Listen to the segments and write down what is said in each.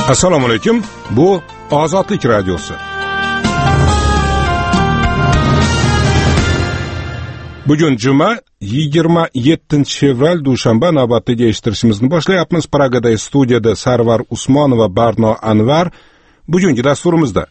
Assalomu alaykum. Bu Ozodlik radiosi. Bugun juma 27-fevral dushanba navbatdagi eshittirishimizni boshlayapmiz. Pragadagi studiyada Sarvar Usmonov va Barno Anvar bugungi dasturimizda.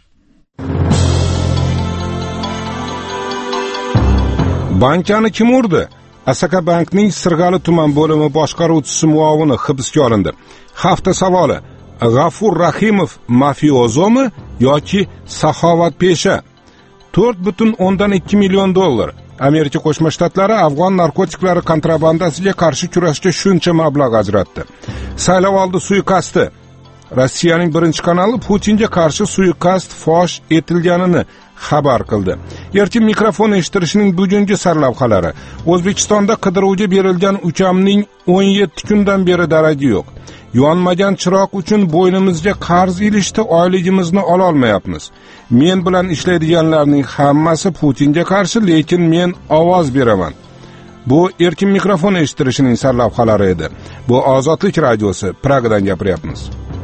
Bankani kim urdi? Asaka bankning Sirg'ali tuman bo'limi boshqaruvchisi muovini hibsga olindi. Hafta savoli: G'afur Rahimov mafiozomi yoki saxovatpesha? 4,2 million dollar. Amerika Qo'shma Shtatlari afg'on narkotiklari kontrabandasiga qarshi kurashga shuncha mablag' ajratdi. Saylovoldi suiqasdi. Rossiyaning birinchi kanali Putinga qarshi suiqasd fosh etilganini xabar qildi. Erkin mikrofon eshittirishning bugungi sarlavhalari. O'zbekistonda qidiruvga berilgan ukamning 17 kundan beri daragi yo'q. Yonmagan chiroq uchun bo'ynimizga qarz ilishdi, oyligimizni ola olmayapmiz. Men bilan ishlaydiganlarning hammasi Putinga qarshi, lekin men ovoz beraman. Bu erkin mikrofon eshittirishining sarlavhalari edi. Bu Ozodlik radiosi, Pragadan gapiryapmiz.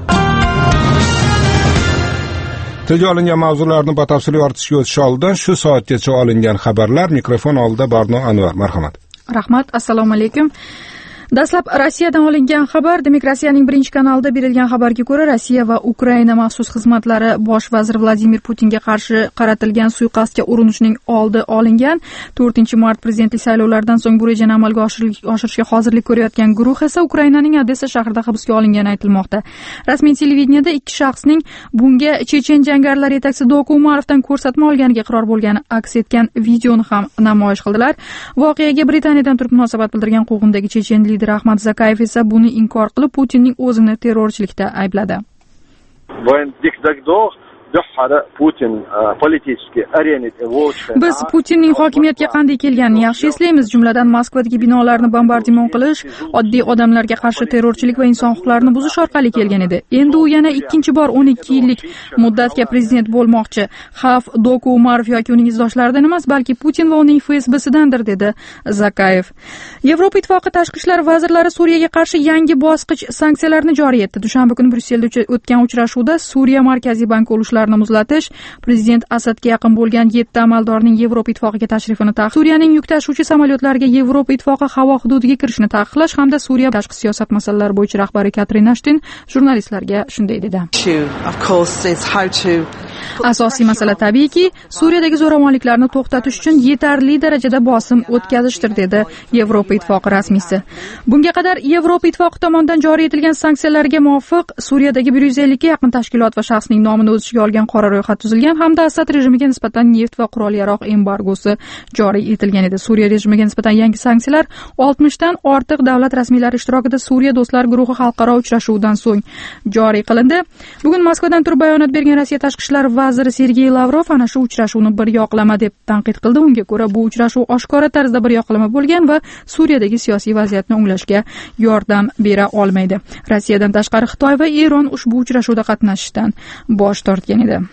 Tilga olingan mavzularni batafsil yoritishga o'tish oldidan shu soatgacha olingan xabarlar mikrofon oldida Barno Anvar. Marhamat. Rahmat. Assalomu alaykum. Dastlab Rossiyadan olingan xabar. Demokratiyaning birinchi kanalida berilgan xabarga ko'ra, Rossiya va Ukraina maxsus xizmatlari bosh vazir Vladimir Putinga qarshi qaratilgan suiqasdga urinishning oldi olingan. 4-mart prezidentlik saylovlaridan so'ng bu rejani amalga oshirishga hozirlik ko'rayotgan guruh esa Ukrainaning Odessa shahrida hibsga olingani aytilmoqda. Rasmiy televideniyada ikki shaxsning bunga chechen jangarilar yetakchisi Doku Umarovdan ko'rsatma olganiga iqror bo'lgani aks etgan videoni ham namoyish qildilar. Voqeaga Britaniyadan turib munosabat bildirgan quvg'indagi chechen Ahmad Zakayev esa buni inkor qilib, Putinning o'zini terrorchilikda aybladi. Biz Putinning hokimiyatga qanday kelganini yaxshi eslaymiz, jumladan Moskvadagi binolarni bombardimon qilish, oddiy odamlarga qarshi terrorchilik va inson huquqlarini buzish orqali kelgan edi. Endi u yana ikkinchi bor 12 yillik muddatga prezident bo'lmoqchi. Xavf Doku Umarov yoki uning izdoshlaridan emas, balki Putin va uning FSBsidandir, dedi Zakayev. Yevropa Ittifoqi tashqi ishlar vazirlari Suriyaga qarshi yangi bosqich sanksiyalarni joriy etdi. Dushanba kuni Bryusselda o'tgan uchrashuvda Suriya Markaziy banki ulushlarini muzlatish, prezident Asadga yaqin bo'lgan 7 amaldorning Yevropa Ittifoqiga tashrifini taqiqlash, Suriyaning yuk tashuvchi samolyotlariga Yevropa Ittifoqi havo hududiga kirishni taqiqlash hamda Suriya tashqi siyosat masalalari bo'yicha rahbari Katrin Ashton jurnalistlarga shunday dedi. Asosiy masala tabiiyki, Suriyadagi zo'ravonliklarni to'xtatish uchun yetarli darajada bosim o'tkazishdir, dedi Yevropa Ittifoqi rasmiysi. Bunga qadar Yevropa Ittifoqi tomonidan joriy etilgan sanksiyalarga muvofiq Suriyadagi 150 ga yaqin tashkilot va shaxsning nomini o'z ichiga olgan qora ro'yxat tuzilgan hamda Asad rejimiga nisbatan neft va qurol-yarog' embargosi joriy etilgan edi. Suriya rejimiga nisbatan yangi sanksiyalar 60 dan ortiq davlat rasmiylari ishtirokida Suriya do'stlar guruhi xalqaro uchrashuvidan so'ng joriy qilindi. Bugun Moskvadan turib bayonot bergan Rossiya tashqi ishlar vaziri Sergey Lavrov ana shu uchrashuvni bir yoqlama deb tanqid qildi. Unga ko'ra, bu uchrashuv oshkora tarzda bir yoqlama bo'lgan va Suriyadagi siyosiy vaziyatni o'nglashga yordam bera olmaydi. Rossiyadan tashqari Xitoy va Eron ushbu uchrashuvda qatnashishdan bosh tortgan edi.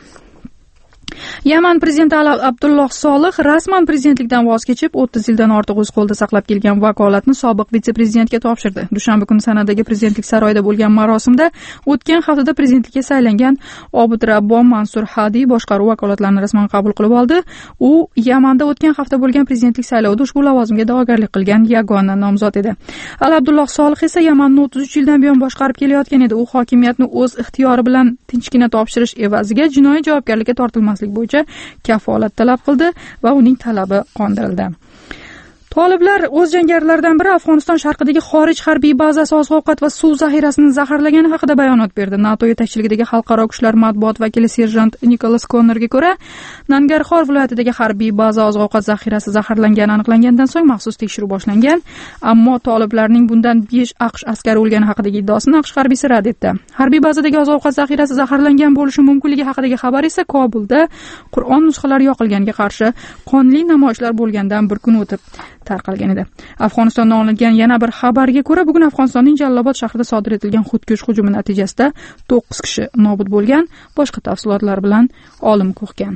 Yaman prezidenti Abdulloh Solih rasman prezidentlikdan voz kechib, 30 yildan ortiq o'z qo'lida saqlab kelgan vakolatni sobiq vitse-prezidentga topshirdi. Dushanba kuni Sanadagi prezidentlik saroyida bo'lgan marosimda o'tgan haftada prezidentlikka saylangan Obid-Rabbon Mansur Hadi boshqaruv vakolatlarini rasman qabul qilib oldi. U Yamanda o'tgan hafta bo'lgan prezidentlik saylovida ushbu lavozimga da'vogarlik qilgan yagona nomzod edi. Abdulloh Solih esa Yamanni 33 yildan buyon boshqarib kelayotgan edi. U hokimiyatni o'z ixtiyori bilan tinchgina topshirish evaziga jinoiy javobgarlikka tortilmaslik bo'yicha kafolat talab qildi va uning talabi qondirildi. Toliblar o'z jangarilaridan biri Afg'oniston sharqidagi xorij harbiy bazasi oziq-ovqat va suv zaxirasini zaharlagani haqida bayonot berdi. NATO yetakchiligidagi xalqaro kuchlar matbuot vakili serjant Nikolas Konnorga ko'ra, Nangarxor viloyatidagi harbiy baza oziq-ovqat zaxirasi zaharlangani aniqlangandan so'ng maxsus tekshiruv boshlangan, ammo toliblarning bundan 5 AQSh askari o'lgani haqidagi iddaosini AQSh harbiysi rad etdi. Harbiy bazadagi oziq-ovqat zaxirasi zaharlangan bo'lishi mumkinligi haqidagi xabar esa Kobulda Qur'on nusxalari yoqilganiga qarshi qonli namoyishlar bo'lgandan bir kun o'tib tarqalgan edi. Afg'onistondan olingan yana bir xabarga ko'ra, bugun Afg'onistonning Jallobod shahrida sodir etilgan xudkush hujumi natijasida 9 kishi nobud bo'lgan. Boshqa tafsilotlar bilan Olim Ko'xgan.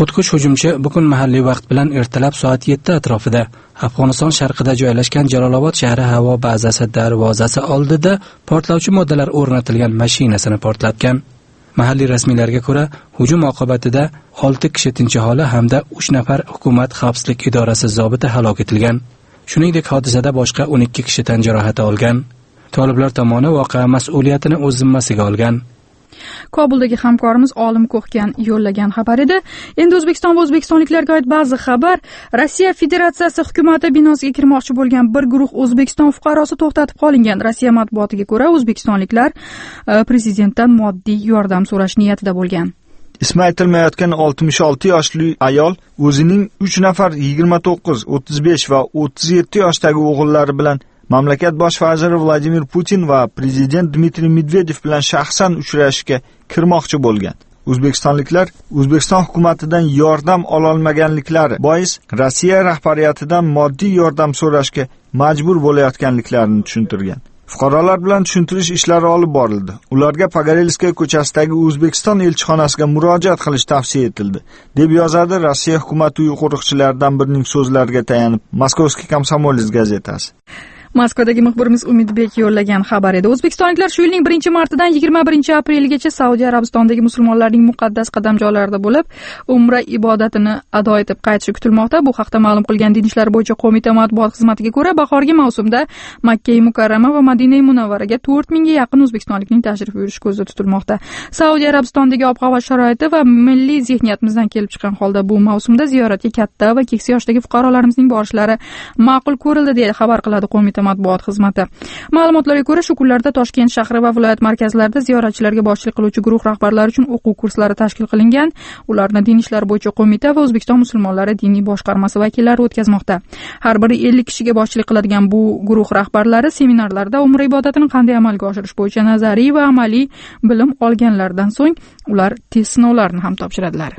Xudkush hujumchi bugun mahalliy vaqt bilan ertalab soat 7 atrofida Afg'oniston sharqida joylashgan Jalolobod shahri havo bazasi darvozasi oldida portlovchi moddalar o'rnatilgan mashinasini portlatgan. Mahalliy rasmiylarga ko'ra, hujum oqibatida 6 kishi tinch aholi hamda 3 nafar hukumat xavfsizlik idorasi zobiti halok etilgan. Shuningdek, hodisada boshqa 12 kishi tan jarohati olgan. Toliblar tomoni voqea mas'uliyatini o'z zimmasiga olgan. Kobuldagi hamkorimiz Olim Ko'xgan yo'llagan xabar edi. Endi O'zbekiston va o'zbekistonliklarga oid ba'zi xabar. Rossiya Federatsiyasi hukumati binosiga kirmoqchi bo'lgan bir guruh O'zbekiston fuqarosi to'xtatib qolingan. Rossiya matbuotiga ko'ra, o'zbekistonliklar prezidentdan moddiy yordam so'rash niyatida bo'lgan. Ismi aytilmayotgan 66 yoshli ayol o'zining 3 nafar 29, 35 va 37 yoshdagi o'g'illari bilan mamlakat bosh vaziri Vladimir Putin va prezident Dmitriy Medvedev bilan shaxsan uchrashishga kirmoqchi bo'lgan. O'zbekistonliklar O'zbekiston hukumatidan yordam ola olmaganliklari bois Rossiya rahbariyatidan moddiy yordam so'rashga majbur bo'layotganliklarini tushuntirgan. Fuqarolar bilan tushuntirish ishlari olib borildi. Ularga Pogorelskaya ko'chasidagi O'zbekiston elchixonasiga murojaat qilish tavsiya etildi, deb yozadi Rossiya hukumati uy qo'riqchilaridan birining so'zlariga tayanib Moskovskiy Komsomolets gazetasi. Moskvadagi muxbirimiz Umidbek yo'llagan xabar edi. O'zbekistonliklar shu yilning 1-martidan 21-aprelgacha Saudiya Arabistonidagi musulmonlarning muqaddas qadamjolarida bo'lib, umra ibodatini ado etib qaytishi kutilmoqda. Bu haqda ma'lum qilgan Din ishlari bo'yicha qo'mita matbuot xizmatiga ko'ra, bahorgi mavsumda Makka Mukarrama va Madina Munavvaraga 4000 ga yaqin o'zbekistonlikning tashrif buyurishi ko'zda tutilmoqda. Saudiya Arabistonidagi ob-havo sharoiti va milliy zehniyatimizdan kelib chiqqan holda bu mavsumda ziyoratga katta va keksa yoshdagi fuqarolarimizning borishlari ma'qul ko'rildi, deya xabar qiladi qo'mita matbuot xizmati. Ma'lumotlarga ko'ra, shu kunlarda Toshkent shahri va viloyat markazlarida ziyoratchilarga boshchilik qiluvchi guruh rahbarlari uchun o'quv kurslari tashkil qilingan. Ularni Din ishlari bo'yicha qo'mita va O'zbekiston musulmonlari diniy boshqarmasi vakillari o'tkazmoqda. Har biri 50 kishiga boshchilik qiladigan bu guruh rahbarlari seminarlarda umra ibodatini qanday amalga oshirish bo'yicha nazariy va amaliy bilim olganlardan so'ng ular test sinovlarini ham topshiradilar.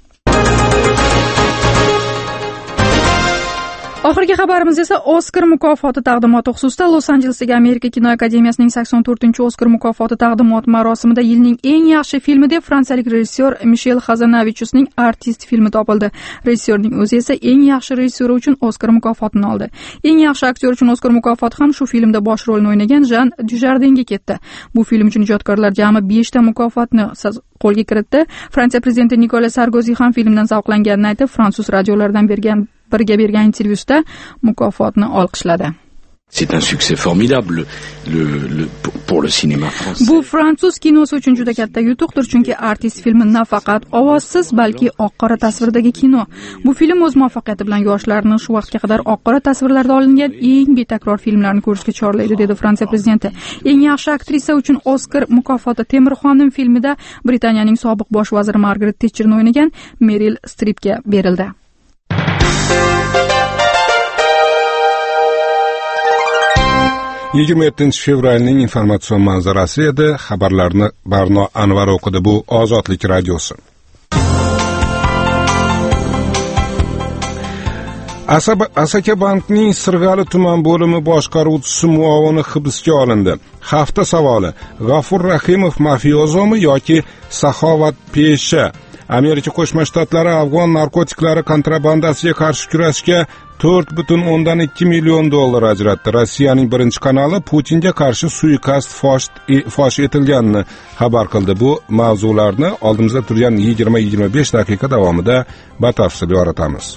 Oxirgi xabarimiz esa Oskar mukofoti taqdimoti xususida. Los-Anjelesdagi Amerika kino akademiyasining 84-Oskar mukofoti taqdimot marosimida yilning eng yaxshi filmi deb fransiyalik rejissyor Mishel Xazanavichusning Artist filmi topildi. Rejissyorning o'zi esa eng yaxshi rejissyor uchun Oskar mukofotini oldi. Eng yaxshi aktyor uchun Oskar mukofoti ham shu filmda bosh rolni o'ynagan Jean Dujardinga ketdi. Bu film uchun ijodkorlar jami 5 ta mukofotni qo'lga kiritdi. Fransiya prezidenti Nikolas Sarkozy ham filmdan zavqlanganini aytib, fransuz radiolaridan birga bergan intervyusida mukofotni olqishladi. C'est un succès formidable pour le cinéma français. Bu fransuz kinosi uchun juda katta yutuqdir, chunki Artist filmi nafaqat ovozsiz, balki oq-qora tasvirdagi kino. Bu film o'z muvaffaqiyati bilan yoshlarni shu vaqtga qadar oq-qora tasvirlarda olingan eng betakror filmlarni ko'rishga chorlaydi, dedi Fransiya prezidenti. Eng yaxshi aktrisa uchun Oskar mukofoti Temir xonim filmida Britaniyaning sobiq bosh vaziri Margaret Thatcherni o'ynagan Meryl Streepga berildi. fevralning informatsion manzarasi edi. Xabarlarni Barno Anvar o'qidi. Bu Ozodlik radiosi. Asaka bankning Sirg'ali tuman bo'limi boshqaruvchisi muovini hibsga olindi. Hafta savoli: G'afur Rahimov mafiozomi yoki saxovatpesha? Amerika Qo'shma Shtatlari afg'on narkotiklari kontrabandasiga qarshi kurashga $4.2 million ajratdi. Rossiyaning birinchi kanali Putinga qarshi suiqasd fosh etilganini xabar qildi. Bu mavzularni oldimizda turgan 20-25 daqiqa davomida batafsil yoritamiz.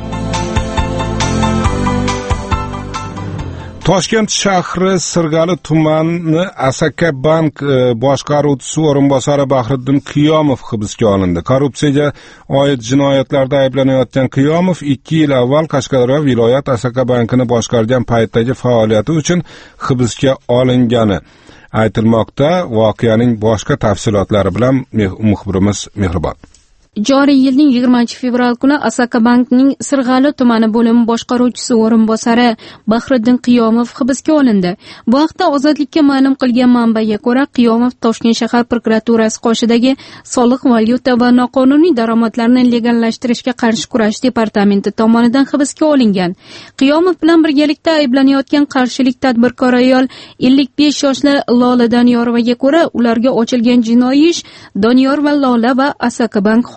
Toshkent shahri Sirg'ali tumani Asaka bank boshqaruvchisi o'rinbosari Bahriddin Qiyomov hibsga olindi. Korrupsiyaga oid jinoyatlarda ayblanayotgan Qiyomov 2 yil avval Qashqadaryo viloyat Asaka bankini boshqargan paytdagi faoliyati uchun hibsga olingani aytilmoqda. Voqeaning boshqa tafsilotlari bilan muxbirimiz Mehribon. Joriy yilning 20-fevral kuni Asaka bankning Sirg'ali tumani bo'limi boshqaruvchisi o'rinbosari Bahriddin Qiyomov hibsga olindi. Bu haqda Ozodlikka ma'lum qilgan manbaga ko'ra, Qiyomov Toshkent shahar prokuraturasi qoshidagi soliq, valyuta va noqonuniy daromadlarni legallashtirishga qarshi kurash departamenti tomonidan hibsga olingan. Qiyomov bilan birgalikda ayblanayotgan qarshilik tadbirkor ayol 55 yoshli Lola Donyorovaga ko'ra, ularga ochilgan jinoiy ish Donyor va Lola va Asaka bank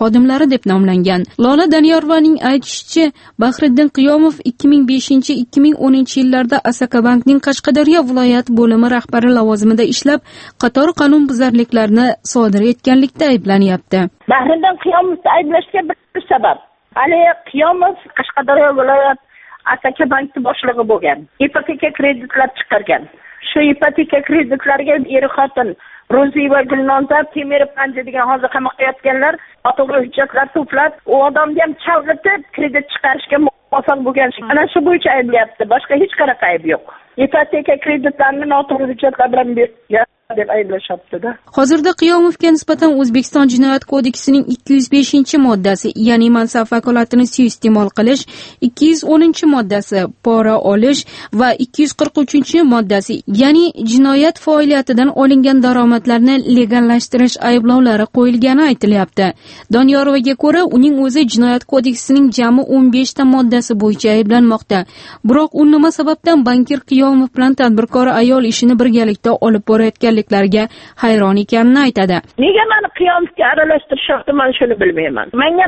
xodimlari deb nomlangan. Lola Doniyorovaning aytishicha, Bahriddin Qiyomov 2005-2010 yillarda Asaka Bankning Qashqadaryo viloyat bo'limi rahbari lavozimida ishlab, qator qonunbuzarliklarni sodir etganlikda ayblanyapti. Bahriddin Qiyomovni ayblashga bir sabab. Ali Qiyomov Qashqadaryo viloyat Asaka Banki boshlig'i bo'lgan. Ipoteka kreditlar chiqargan. Shu ipoteka kreditlarga er-xotin Ro'zi va Gulnoza Temir Panji degan hozir qamoqda yotganlar noto'g'ri hujjatlar to'plab, u odamga ham chalg'itib kredit chiqarishga muvaffaq bo'lgan. Ana shu bo'yicha ayblayapti. Boshqa hech qanaqa ayb yo'q. Ipoteka kreditlarini noto'g'ri hujjatlar bilan bergan deb ayblashapti-da. Hozirda Qiyomovga nisbatan O'zbekiston Jinoyat kodeksining 205-moddasi, ya'ni mansab vakolatini suiiste'mol qilish, 210-moddasi pora olish va 243-moddasi, ya'ni jinoyat faoliyatidan olingan daromadlarni legallashtirish ayblovlari qo'yilgani aytilyapti. Doniyorovaga ko'ra, uning o'zi Jinoyat kodeksining jami 15 ta moddasi bo'yicha ayblanmoqda. Biroq u nima sababdan bankir Qiyomov bilan tadbirkor ayol ishini birgalikda olib borayotganliklariga hayron ekanini aytadi. Nega meni Qiyomovga aralashtirish men shuni bilmayman. Menga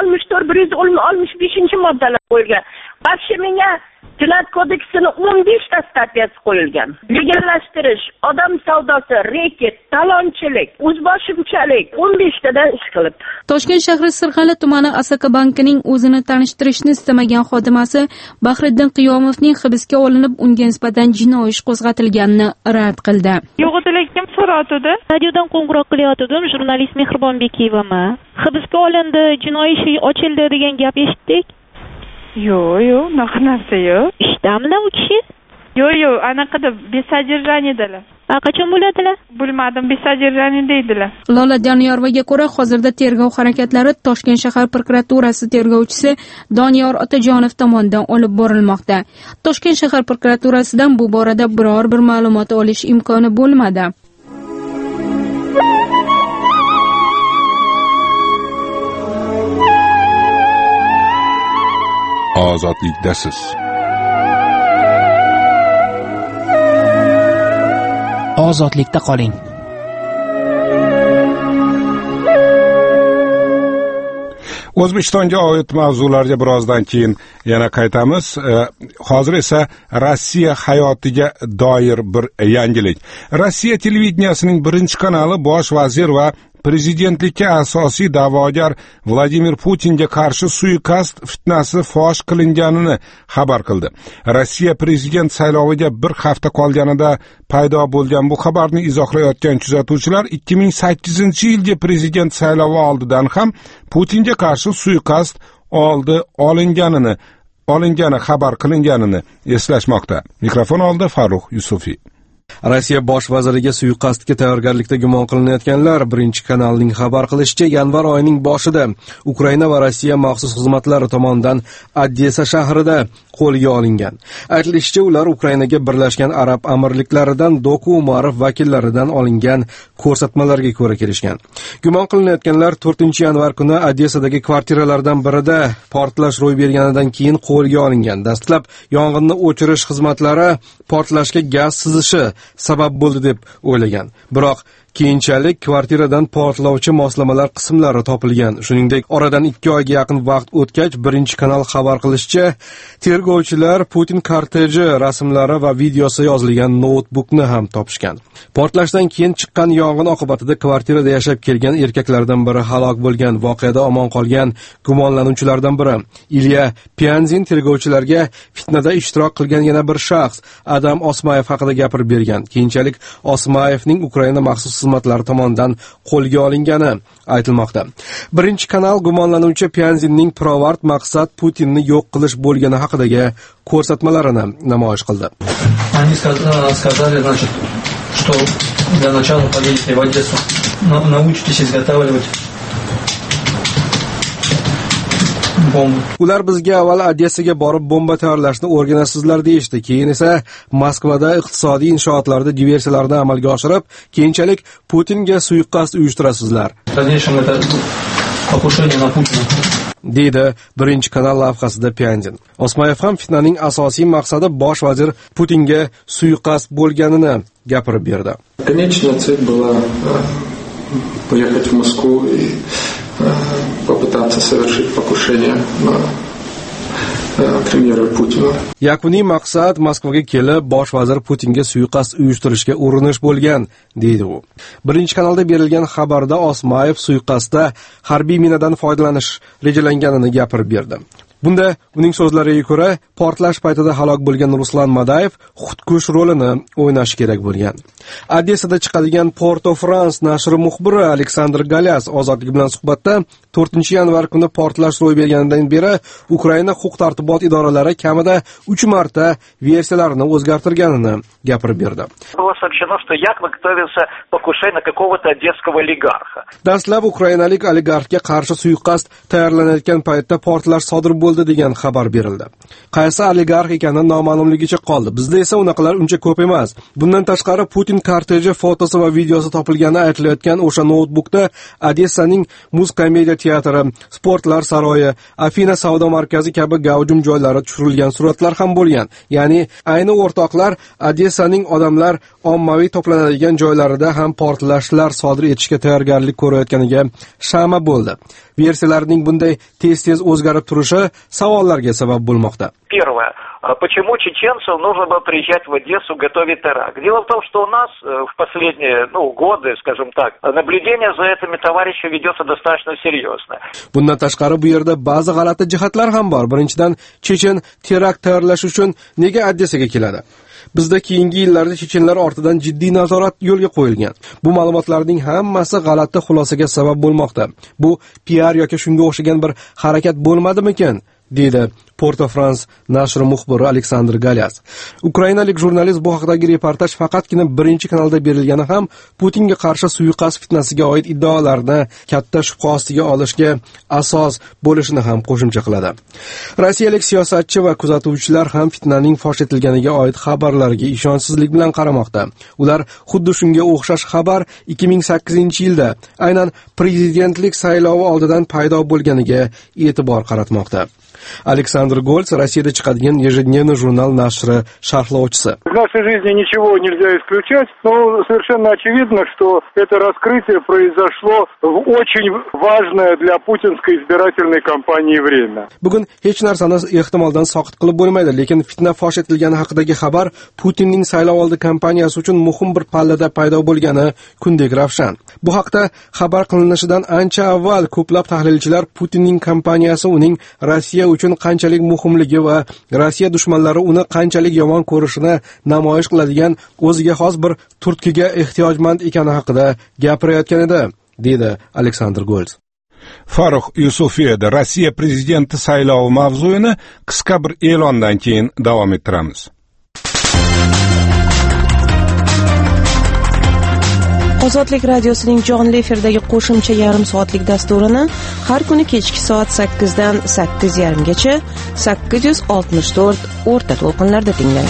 164-165 qo'yilgan. Baxshi menga Jinoyat kodeksining 15 ta statyasi qo'yilgan. Legallashtirish, odam savdosi, reket, talonchilik, o'zboshimchalik 15 tadan ish qilib. Toshkent shahri Sirg'ali tumani Asaka bankining o'zini tanishtirishni istamagan xodimasi Bahriddin Qiyomovning hibsga olinib, unga nisbatan jinoiy ish qo'zg'atilganini rad qildi. Yo'g'otlikkim so'ratdi. Radiodan qo'ng'iroq qilyotgandim, jurnalist Mehribon Bekiyevaman. Hibsga olindi, jinoiy ish ochildi degan gap eshitdik. Yo'q, unaqa narsa yo'q. Ishdamilar u kishi? Yo'q, anaqada besajirjanidalar. Qachon bo'ladilar? Bilmadim, besajirjani deydilar. Lola Doniyorovaga ko'ra, hozirda tergov harakatlari Toshkent shahar prokuraturasi tergovchisi Doniyor Otajonov tomonidan olib borilmoqda. Toshkent shahar prokuraturasidan bu borada biror bir ma'lumot olish imkoni bo'lmadi. Ozodlikdasiz. Ozodlikda qoling. O'zbekistonga oid mavzularga birozdan keyin yana qaytamiz. Hozir esa Rossiya hayotiga doir bir yangilik. Rossiya televideniyasining birinchi kanali bosh vazir va prezidentlikka asosiy da'vogar Vladimir Putinga qarshi suiqasd fitnasi fosh qilinganini xabar qildi. Rossiya prezident sayloviga bir hafta qolganida paydo bo'lgan bu xabarni izohlayotgan kuzatuvchilar 2008-yilgi prezident saylovi oldidan ham Putinga qarshi suiqasd olingani xabar qilinganini eslashmoqda. Mikrofon oldida Farruh Yusufiy. Rossiya bosh vaziriga suiqasdga tayyorgarlikda gumon qilinayotganlar birinchi kanalning xabar qilishicha yanvar oyining boshida Ukraina va Rossiya maxsus xizmatlari tomonidan Odessa shahrida qo'lga olingan. Aytilishicha, ular Ukrainaga Birlashgan Arab Amirliklaridan Doku Umarov vakillaridan olingan ko'rsatmalarga ko'ra kelishgan. Gumon qilinayotganlar 4-yanvar kuni Odessadagi kvartiralardan birida portlash ro'y berganidan keyin qo'lga olingan. Dastlab yong'inni o'chirish xizmatlari portlashga gaz sizishi sabab bo'ldi deb o'ylagan. Biroq keyinchalik kvartiradan portlovchi moslamalar qismlari topilgan. Shuningdek, oradan 2 oyga yaqin vaqt o'tgach, birinchi kanal xabar qilishicha, tergovchilar Putin korteji rasmlari va videosi yozilgan noutbukni ham topishgan. Portlashdan keyin chiqqan yong'in oqibatida kvartirada yashab kelgan erkaklardan biri halok bo'lgan. Voqeada omon qolgan gumonlanuvchilardan biri Ilya Pianzin tergovchilarga fitnada ishtirok qilgan yana bir shaxs Adam Osmayev haqida gapirib bergan. Keyinchalik Osmayevning Ukraina maxsus xizmatlari tomonidan qo'lga olingani aytilmoqda. Birinchi kanal gumonlanuvchi Pianzinning pirovard maqsad Putinni yo'q qilish bo'lgani haqidagi ko'rsatmalarini namoyish qildi. Они сказали, значит, что для начала поедете в Одессу, научитесь изготавливать bomba. Ular bizga avval Odessaga borib bomba tayyorlashni o'rganasizlar deyishdi. Keyin esa Moskvada iqtisodiy inshootlarda diversiyalarni amalga oshirib, keyinchalik Putinga suiqasd uyushtirasizlar. deydi birinchi kanal lavhasida Pianzin. Osmayev ham fitnaning asosiy maqsadi bosh vazir Putinga suiqasd bo'lganini gapirib berdi. Конечная цель была поехать в Москву и попытаться совершить покушение на premyera Putin. Yakuniy maqsad Moskvaga kelib, bosh vazir Putinga suiqasd uyushtirishga urinish bo'lgan, deydi u. Birinchi kanalda berilgan xabarda Osmayev suiqasdda harbiy minadan foydalanish rejalanganini gapirib berdi. Bunda uning so'zlariga ko'ra, portlash paytida halok bo'lgan Ruslan Madayev xudkush rolini o'ynashi kerak bo'lgan. Odessada chiqadigan Port-au-France nashri muxbiri Aleksandr Galyas ozodlik bilan suhbatda 4-yanvar kuni portlash ro'y berganidan beri Ukraina huquq-tartibot idoralari kamida 3 marta versiyalarini o'zgartirganini gapirib berdi. Dastlab ukrainalik oligarxga qarshi suiqasd tayyorlanayotgan paytda portlash sodir bo'ldi degan xabar berildi. Qaysi oligarx ekani noma'lumligicha qoldi. Bizda esa unaqalar uncha ko'p emas. Bundan tashqari Putin korteji fotosi va videosi topilgani aytilayotgan o'sha noutbukda Odessaning muz komediya teatri, sportlar saroyi, Afina savdo markazi kabi gavjum joylari tushirilgan suratlar ham bo'lgan. Ya'ni ayni o'rtoqlar Odessaning odamlar ommaviy to'planadigan joylarida ham portlashlar sodir etishga tayyorgarlik ko'rayotganiga shama bo'ldi. Versiyalarning bunday tez-tez o'zgarib turishi savollarga sabab bo'lmoqda. Первое. Почему чеченцам нужно было приезжать в Одессу готовить теракт? Дело в том, что у нас в последние годы, скажем так, наблюдение за этими товарищами ведется достаточно серьезно. Bundan tashqari bu yerda ba'zi g'alati jihatlar ham bor. Birinchidan, chechen terakt tayyorlash uchun nega Odessaga keladi? Bizda keyingi yillarda chechenlar ortidan jiddiy nazorat yo'lga qo'yilgan. Bu ma'lumotlarning hammasi g'alati xulosaga sabab bo'lmoqda. Bu PR yoki shunga o'xshagan bir harakat bo'lmadimikan? Deydi Port-au-France nashri muxbiri Aleksandr Galyas. Ukrainalik jurnalist bu haqdagi reportaj faqatgina birinchi kanalda berilgani ham Putinga qarshi suiqasd fitnasiga oid iddaolarni katta shubha ostiga olishga asos bo'lishini ham qo'shimcha qiladi. Rossiyalik siyosatchi va kuzatuvchilar ham fitnaning fosh etilganiga oid xabarlarga ishonchsizlik bilan qaramoqda. Ular xuddi shunga o'xshash xabar 2008-yilda aynan prezidentlik saylovi oldidan paydo bo'lganiga e'tibor qaratmoqda. Александр Гольц, Россияда chiqadigan ежедневный журнал nashri sharhlovchisi. В нашей жизни ничего нельзя исключать, но совершенно очевидно, что это раскрытие произошло в очень важное для путинской избирательной кампании время. Bugun hech narsani ehtimoldan soqit qilib bo'lmaydi, lekin fitna fosh etilgani haqidagi xabar Putinning saylovoldi kampaniyasi uchun muhim bir pallada paydo bo'lgani kundek ravshan. Bu haqda xabar qilinishidan ancha avval ko'plab tahlilchilar Putinning kampaniyasi uning Rossiya uchun qanchalik muhimligi va Rossiya dushmanlari uni qanchalik yomon ko'rishini namoyish qiladigan o'ziga xos bir turtkiga ehtiyojmand ekani haqida gapirayotgan edi, dedi Aleksandr Golz. Farruh Yusufiyada Rossiya prezidenti saylovi mavzuyini qisqa bir e'londan keyin davom ettiramiz. Ozodlik radiosining jonli efirdagi qo'shimcha yarim soatlik dasturini har kuni kechki soat 8 dan 8:30 gacha 864 o'rta to'lqinlarda tinglang.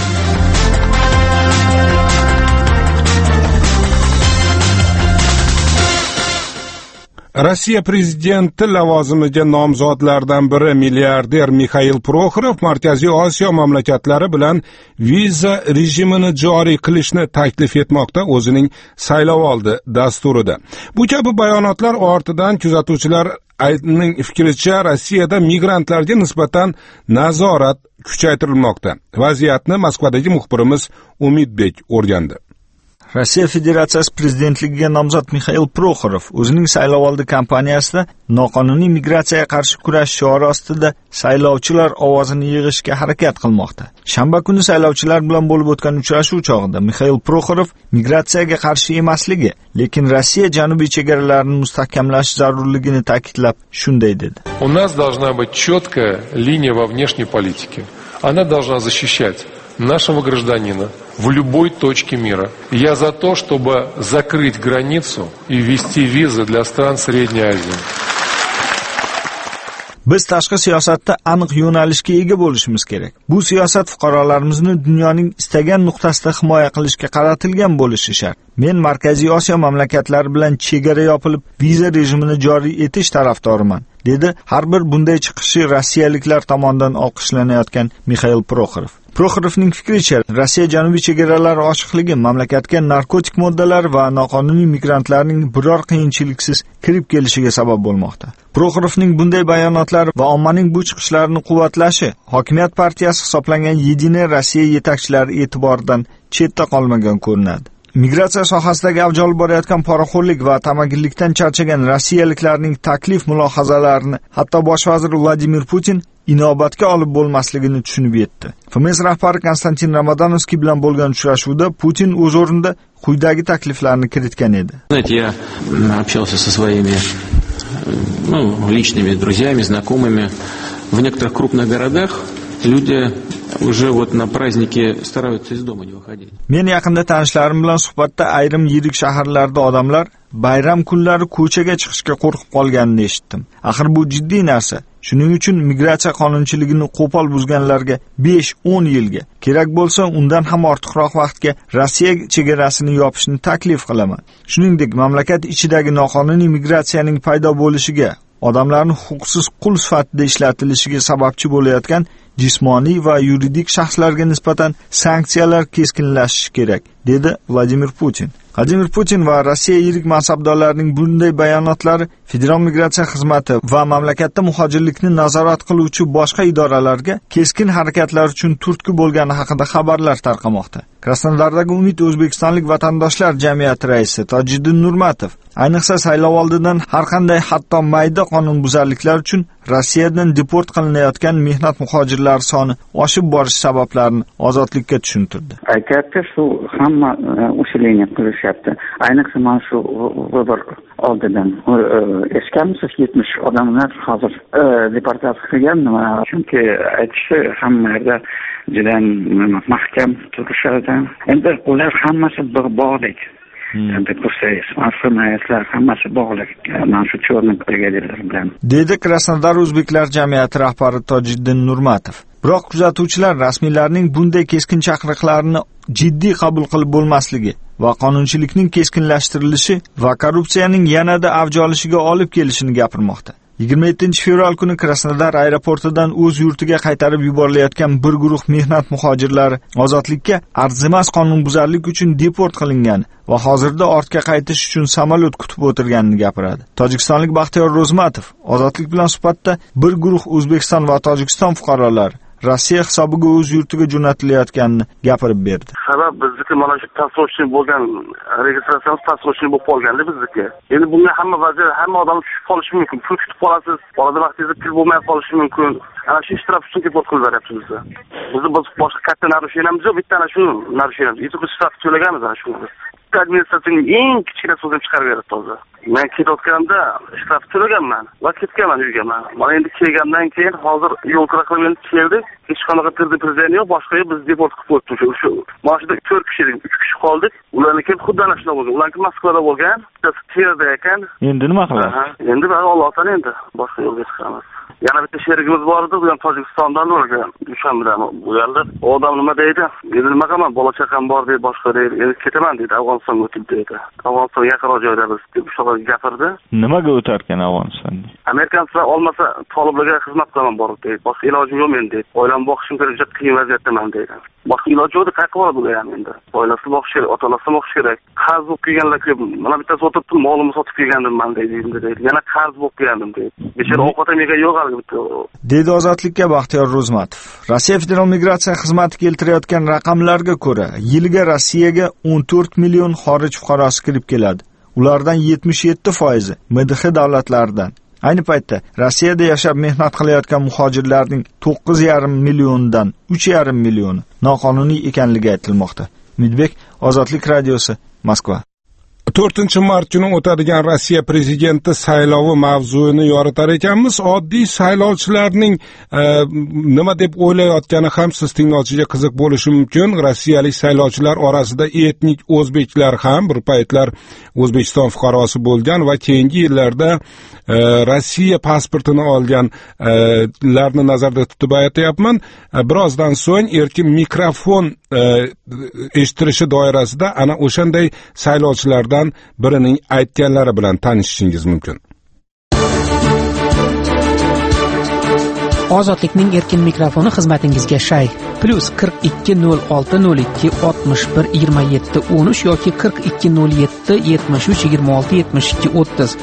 Rossiya prezidenti lavozimiga nomzodlardan biri milliarder Mikhail Prokhorov Markaziy Osiyo mamlakatlari bilan viza rejimini joriy qilishni taklif etmoqda o'zining saylovoldi dasturida. Bu kabi bayonotlar ortidan kuzatuvchilarning fikricha Rossiyada migrantlarga nisbatan nazorat kuchaytirilmoqda. Vaziyatni Moskvadagi muxbirimiz Umidbek o'rgandi. Rossiya Federatsiyasi prezidentligiga nomzod Mikhail Prokhorov o'zining saylovoldi kampaniyasida noqonuniy migratsiyaga qarshi kurash shiori ostida saylovchilar ovozini yig'ishga harakat qilmoqda. Shanba kuni saylovchilar bilan bo'lib o'tgan uchrashuv chog'ida Mikhail Prokhorov migratsiyaga qarshi emasligi, lekin Rossiya janubiy chegaralarini mustahkamlash zarurligini ta'kidlab shunday dedi. У нас должна быть четкая линия во внешней политике. Она должна защищать нашего гражданина в любой точке мира. Я за то, чтобы закрыть границу и ввести визы для стран Средней Азии. Biz tashqi siyosatda aniq yo'nalishga ega bo'lishimiz kerak. Bu siyosat fuqarolarimizni dunyoning istagan nuqtasida himoya qilishga qaratilgan bo'lishi shart. Men Markaziy Osiyo mamlakatlari bilan chegara yopilib, viza rejimini joriy etish tarafdoriman, dedi har bir bunday chiqishi rossiyaliklar tomonidan olqishlanayotgan Mikhail Prokhorov. Prokhorovning fikricha, Rossiya janubiy chegaralari ochiqligi mamlakatga narkotik moddalar va noqonuniy migrantlarning biror qiyinchiliksiz kirib kelishiga sabab bo'lmoqda. Prokhorovning bunday bayonotlari va ommaning bu chiqishlarini quvvatlashi hokimiyat partiyasi hisoblangan Yediniy Rossiya yetakchilari e'tiboridan chetda qolmagan ko'rinadi. Migratsiya sohasidagi avj olib borayotgan poraxo'rlik va tamagirlikdan charchagan rossiyaliklarning taklif mulohazalarini hatto bosh vazir Vladimir Putin inobatga olib bo'lmasligini tushunib yetdi. FMS rahbari Konstantin Ramadonovskiy bilan bo'lgan uchrashuvda Putin o'z o'rnida quyidagi takliflarni kiritgan edi. Я общался со своими личными друзьями, знакомыми в некоторых крупных городах. Люди уже вот на праздники стараются из дома не выходить. Men yaqinda tanishlarim bilan suhbatda ayrim yirik shaharlarda odamlar bayram kunlari ko'chaga chiqishga qo'rqib qolganini eshitdim. Axir bu jiddiy narsa. Shuning uchun migratsiya qonunchiligini qo'pol buzganlarga 5-10 yilga, kerak bo'lsa undan ham ortiqroq vaqtga Rossiya chegarasini yopishni taklif qilaman. Shuningdek, mamlakat ichidagi noqonuniy migratsiyaning paydo bo'lishiga, odamlarning huquqsiz qul sifatida ishlatilishiga sababchi bo'layotgan jismoniy va yuridik shaxslarga nisbatan sanksiyalar keskinlashishi kerak, dedi Vladimir Putin. Vladimir Putin va Rossiya yirik mansabdorlarining bunday bayonotlari Federal migratsiya xizmati va mamlakatda muhojirlikni nazorat qiluvchi boshqa idoralarga keskin harakatlar uchun turtki bo'lgani haqida xabarlar tarqamoqda. Krasnodardagi Umid O'zbekistonlik vatandoshlar jamiyati raisi Tojiddin Nurmatov ayniqsa saylov oldidan har qanday hatto mayda qonunbuzarliklar uchun Rossiyadan deport qilinayotgan mehnat muhojirlari soni oshib borish sabablarini ozodlikka tushuntirdi. Aytayapti, shu hamma ushleniya qilishyapti. Ayniqsa mana shu vыбор oldidan eshitganmisiz, 70 odamlar hozir deportatsiya qilgan, chunki aytishi hamma yerda juda mahkam turishadi. Endi ular hammasi bir bog'lik. hammasi bog'liq mana shu cho'rni brigadirlar bilan, dedi Krasnodar o'zbeklar jamiyati rahbari Tojiddin Nurmatov. Biroq kuzatuvchilar rasmiylarning bunday keskin chaqiriqlarini jiddiy qabul qilib bo'lmasligi va qonunchilikning keskinlashtirilishi va korrupsiyaning yanada avj olishiga olib kelishini gapirmoqda. 27-fevral kuni Krasnodar aeroportidan o'z yurtiga qaytarib yuborilayotgan bir guruh mehnat muhojirlari ozodlikka arzimas qonunbuzarlik uchun deport qilingan va hozirda ortga qaytish uchun samolyot kutib o'tirganini gapiradi. Tojikistonlik Baxtiyor Ro'zmatov ozodlik bilan suhbatda bir guruh O'zbekiston va Tojikiston fuqarolari Rossiya hisobiga o'z yurtiga jo'natilayotganini gapirib berdi. Sabab bizniki mana shu tasrifchi bo'lgan, registratsiyamiz tasrifchi bo'lib qolganda bizniki. Endi bunga hamma vazir, hamma odam tushib qolishi mumkin. Pul kutib qolasiz, bolada vaqtingizda pul bo'lmay qolishi mumkin. Ana shu ishtirok uchun deport qilib beryapti bizga. Biz boshqa katta narushinamiz yo'q, bitta ana shu narushinamiz. Yetuk ishtirok to'laganmiz ana shu. Administratsiyaning eng kichkina so'zini chiqarib berdi hozir. Men ketayotganda ishtirok to'laganman va ketganman uyga. Mana endi kelgandan keyin hozir yo'l qilib keldik. Hech qanaqa prezident yo'q, boshqa biz deport qilib qo'ydik. Shu mashina 4 kishi edik, 3 kishi qoldik. Ularniki xuddi ana shunday bo'lgan. Ularniki Moskvada bo'lgan, Terda ekan. Endi nima qilamiz? Endi Allohdan endi boshqa yo'lga chiqamiz. Yana bitta sherigimiz bor edi, u ham Tojikistondan bo'lgan. Dushanbadan bu yerda odam nima deydi? Endi nima qilaman, bola chaqam bor deydi, boshqa deydi. Endi ketaman deydi, Afg'onistonga o'tib deydi. Afg'oniston yaqinroq joyda biz deb shunaqa gapirdi. Nimaga o'tarkan Afg'onistonga? Amerikanlar olmasa toliblarga xizmat qilaman borib deydi. Boshqa ilojim yo'q men deydi. Oilamni boqishim kerak, juda qiyin vaziyatdaman deydi. Boshqa iloji yo'q, qayerga boradi bu ham endi. Oilasini boqish kerak, ota-onasini boqish kerak. Qarz bo'lib kelganlar ko'p. Mana bittasi o'tiribdi, molimni sotib kelgandim men deydi. Yana qarz bo'lib kelgandim deydi. Bechora ovqat yemaga yo'q hali bitta. Dedi ozodlikka Baxtiyor Ro'zmatov. Rossiya Federal migratsiya xizmati keltirayotgan raqamlarga ko'ra, yiliga Rossiyaga 14 million xorij fuqarosi kirib keladi. Ulardan 77% MDH davlatlaridan. Ayni paytda Rossiyada yashab mehnat qilayotgan muhojirlarning 9,5 milliondan 3,5 millioni noqonuniy ekanligi aytilmoqda. Midbek, Ozodlik radiosi, Moskva. 4-mart kuni o'tadigan Rossiya prezidenti saylovi mavzusini yoritar ekanmiz. Oddiy saylovchilarning nima deb o'ylayotgani ham siz tinglovchiga qiziq bo'lishi mumkin. Rossiyalik saylovchilar orasida etnik o'zbeklar ham bir paytlar O'zbekiston fuqarosi bo'lgan va keyingi yillarda Rossiya pasportini olganlarni nazarda tutib aytyapman. Birozdan so'ng erkin mikrofon eshittirishi doirasida ana o'shanday saylovchilardan birining aytganlari bilan tanishishingiz mumkin. Ozodlikning erkin mikrofoni xizmatingizga shay. +42 02 62 61 27 13 yoki 42 07 73 26 72 30.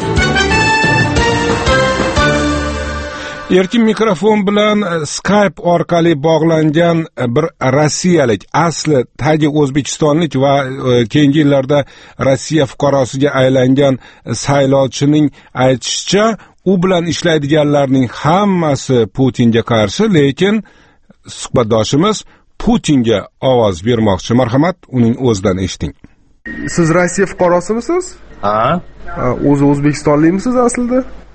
Erkin mikrofon bilan Skype orqali bog'langan bir rossiyalik, asli tagi o'zbekistonlik va keyingi yillarda Rossiya fuqarosiga aylangan saylovchining aytishicha, u bilan ishlaydiganlarning hammasi Putinga qarshi, lekin suhbatdoshimiz Putinga ovoz bermoqchi. Marhamat, uning o'zidan eshiting. Siz Rossiya fuqarosimisiz? Ha. O'zi o'zbekistonlikmisiz aslida?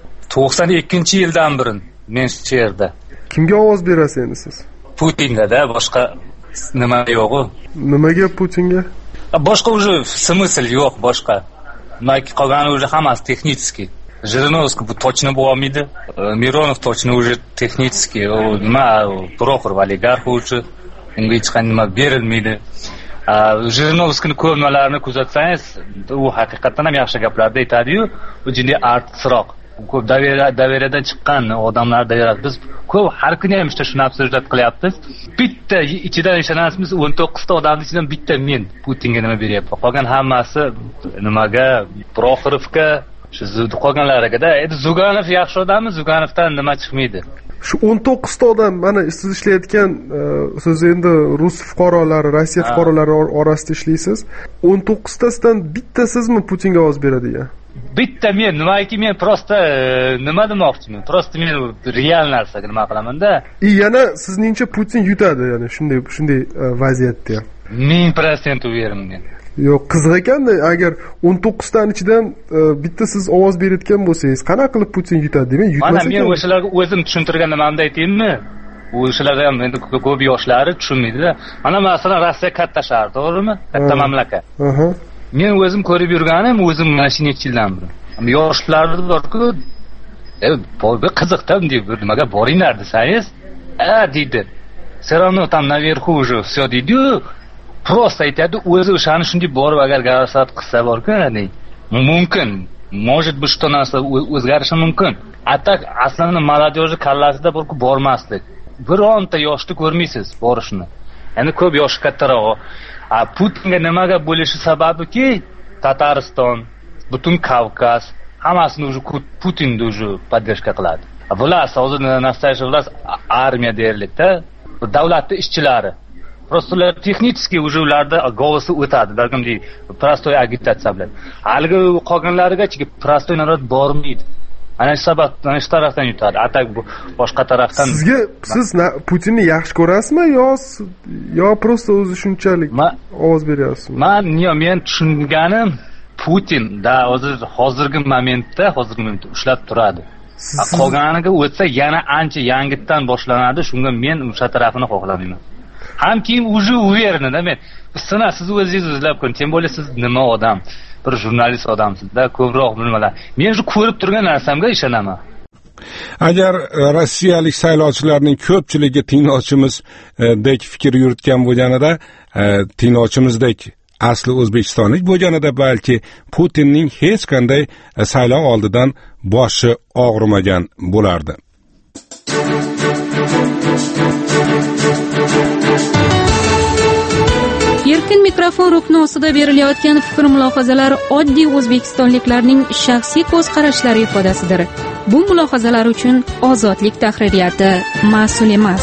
92-yildan beri men shu yerda. Kimga ovoz berasiz endi siz? Putinga-da, boshqa nima yo'q-ku. Nimaga Putinga? Boshqa уже смысл yo'q, boshqa. Naki qolgani уже hammasi texnический. Жириновский bu точно bo'lmaydi. Mironov точно уже технический. Nima Proxor oligarx uchun unga hech qanday nima berilmaydi. Jirinovskiyni ko'rmalarini kuzatsangiz, u haqiqatan ham yaxshi gaplarni aytadi-yu, u jinday artsroq. Ko'p daveradan chiqqan odamlar davrat. Biz ko'p har kuni ham shu narsani qilyapmiz. Bitta ichidan ishonasizmi, 19 ta odamning ichidan bitta men Putinga nima beryapman. Qolgan hammasi nimaga? Proxorovga, shu qolganlariga-da. Endi Zuganov yaxshi odammi? Zuganovdan nima chiqmaydi. Shu 19 ta odam, mana siz ishlayotgan, siz endi rus fuqarolari, Rossiya fuqarolari orasida ishlaysiz. 19 tasidan bittasizmi Putinga ovoz beradigan? Bitta men, nimaiki men prosta nima demoqchiman? Prosta men real narsaga nima qilaman-da. Yana sizningcha Putin yutadi, ya'ni shunday vaziyatda ham. 1000% uverimman. Yo'q, qiziq ekanda, agar 19 taning ichidan bitta siz ovoz berayotgan bo'lsangiz, qanaqa qilib Putin yutadi demak, yutmasa. Mana men o'shalarga o'zim tushuntirgan nimamni aytaymi? O'shalar ham endi ko'p yoshlari tushunmaydi-da. Mana masalan Rossiya katta shahar, to'g'rimi? Katta mamlakat. Men o'zim ko'rib yurganim, o'zim mana shu necha yildan beri. Yoshlarni bor-ku, bir qiziqda deb nimaga boringlar desangiz, deydi. Все равно там наверху уже все deydi-yu, prosta aytadi, o'zi o'shani shunday borib agar garasat qilsa bor-ku, mumkin. Может быть, что narsa o'zgarishi mumkin. Atak aslında молодежь kallasida bormaslik. Bironta yoshni ko'rmaysiz borishni. Endi ko'p yoshi kattaroq. Putinga nimaga bo'lishi sababiki, Tatariston, butun Kavkaz hammasini уже Putinni уже поддержка qiladi. Bular hozir nastoящий власть armiya deylikda, davlatning ishchilari. Просто ular texnически уже ularda голоси o'tadi, balkim prostoy agitatsiya bilan. Haligi qolganlarigacha prostoy narod bormaydi. Ana shu sababdan shu tarafdan yutadi. Atak bu boshqa tarafdan. Siz Putinni yaxshi ko'rasizmi yo prosta o'zi shunchalik ovoz beryapsizmi? Men tushunganim Putin da hozirgi momentda ushlab turadi. Qolganiga o'tsa yana ancha yangitdan boshlanadi. Shunga men o'sha tarafini xohlamayman. Ham keyin уже uverni-da men. Siz o'zingiz izlab ko'ring. Tem bo'lsa siz nima odam? Bir jurnalist odamsiz-da, ko'proq bilmalar. Men shu ko'rib turgan narsamga ishonaman. Agar rossiyalik saylovchilarning ko'pchiligi tinglovchimizdek fikr yuritgan bo'lganida, tinglovchimizdek asli o'zbekistonlik bo'lganida, balki Putinning hech qanday saylov oldidan boshi og'rimagan bo'lardi. Erkin mikrofon rukni ostida berilayotgan fikr-mulohazalar oddiy o'zbekistonliklarning shaxsiy ko'z qarashlari ifodasidir. Bu mulohazalar uchun Ozodlik tahririyati mas'ul emas.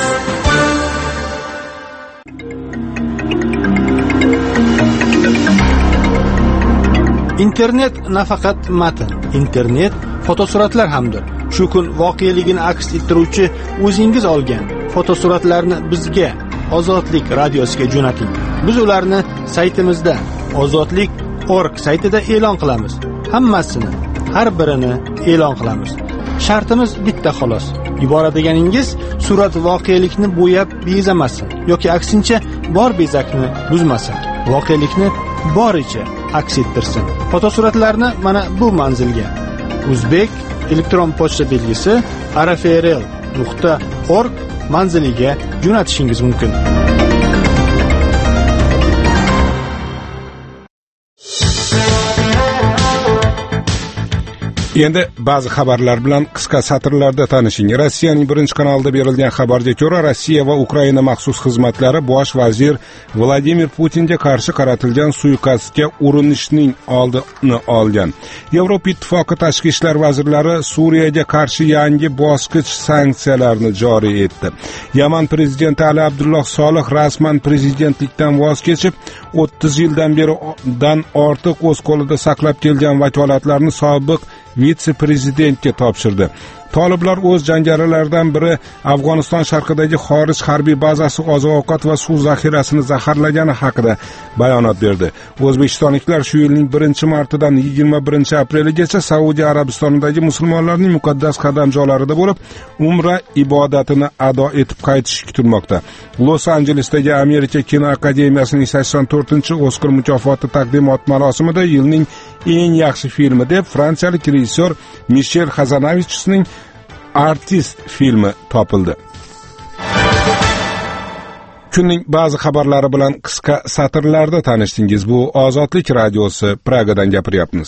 Internet nafaqat matn, internet fotosuratlar hamdir. Shu kun voqeligini aks ettiruvchi o'zingiz olgan fotosuratlarni bizga Ozodlik radiosiga jo'nating. Biz ularni saytimizda ozodlik.org saytida e'lon qilamiz. Hammasini, har birini e'lon qilamiz. Shartimiz bitta xolos. Yuboradiganingiz surat voqelikni bo'yab bezamasin yoki aksincha bor bezakni buzmasin. Voqelikni boricha aks ettirsin. Fotosuratlarni mana bu manzilga Uzbek elektron pochta belgisi arafrl.org manziliga jo'natishingiz mumkin. Endi ba'zi xabarlar bilan qisqa satrlarda tanishing. Rossiyaning birinchi kanalida berilgan xabarga ko'ra, Rossiya va Ukraina maxsus xizmatlari bosh vazir Vladimir Putinga qarshi qaratilgan suiqasdga urinishning oldini olgan. Yevropa Ittifoqi tashqi ishlar vazirlari Suriyaga qarshi yangi bosqich sanksiyalarni joriy etdi. Yaman prezidenti Ali Abdulloh Solih rasman prezidentlikdan voz kechib, 30 yildan beridan ortiq o'z qo'lida saqlab kelgan vakolatlarni sobiq vitse-prezidentga topshirdi. Toliblar o'z jangarilaridan biri Afg'oniston sharqidagi xorij harbiy bazasi oziq-ovqat va suv zaxirasini zaharlagani haqida bayonot berdi. O'zbekistonliklar shu yilning 1-martidan 21-apreligacha Saudiya Arabistonidagi musulmonlarning muqaddas qadamjolarida bo'lib, umra ibodatini ado etib qaytishi kutilmoqda. Los-Anjelesdagi Amerika kino akademiyasining 84-Oskar mukofoti taqdimot marosimida yilning eng yaxshi filmi deb fransiyalik rejissyor Mishel Xazanavichning Artist filmi topildi. Kunning ba'zi xabarlari bilan qisqa satrlarda tanishdingiz. Bu Ozodlik radiosi, Pragadan gapiryapmiz.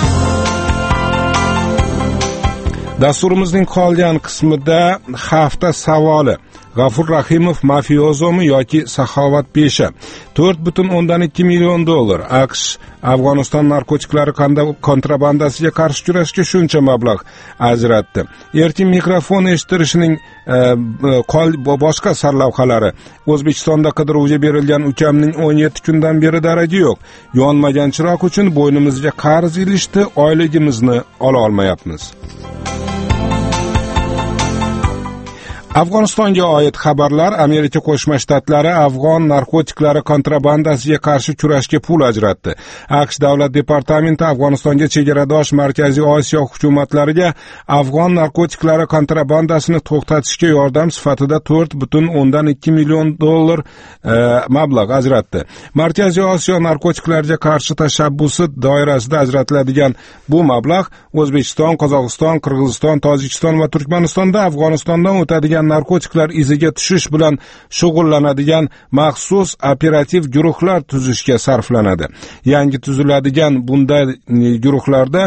Dasturimizning qolgan qismida hafta savoli: G'afur Rahimov mafiozomi yoki saxovatpesha? $4.2 million AQSh Afg'oniston narkotiklari kontrabandasiga qarshi kurashga shuncha mablag' ajratdi. Erkin mikrofon eshittirishning boshqa sarlavhalari: O'zbekistonda qidiruvga berilgan ukamning 17 kundan beri daragi yo'q. Yonmagan chiroq uchun bo'ynimizga qarz ilishdi, oyligimizni ola olmayapmiz. Afg'onistonga oid xabarlar: Amerika Qo'shma Shtatlari afg'on narkotiklari kontrabandasiga qarshi kurashga pul ajratdi. AQSh Davlat departamenti Afg'onistonga chegaradosh Markaziy Osiyo hukumatlariga afg'on narkotiklari kontrabandasini to'xtatishga yordam sifatida $4.2 million mablag' ajratdi. Markaziy Osiyo narkotiklariga qarshi tashabbusi doirasida ajratiladigan bu mablag' O'zbekiston, Qozog'iston, Qirg'iziston, Tojikiston va Turkmanistonda Afg'onistondan o'tadigan narkotiklar iziga tushish bilan shug'ullanadigan maxsus operativ guruhlar tuzishga sarflanadi. Yangi tuziladigan bunday guruhlarda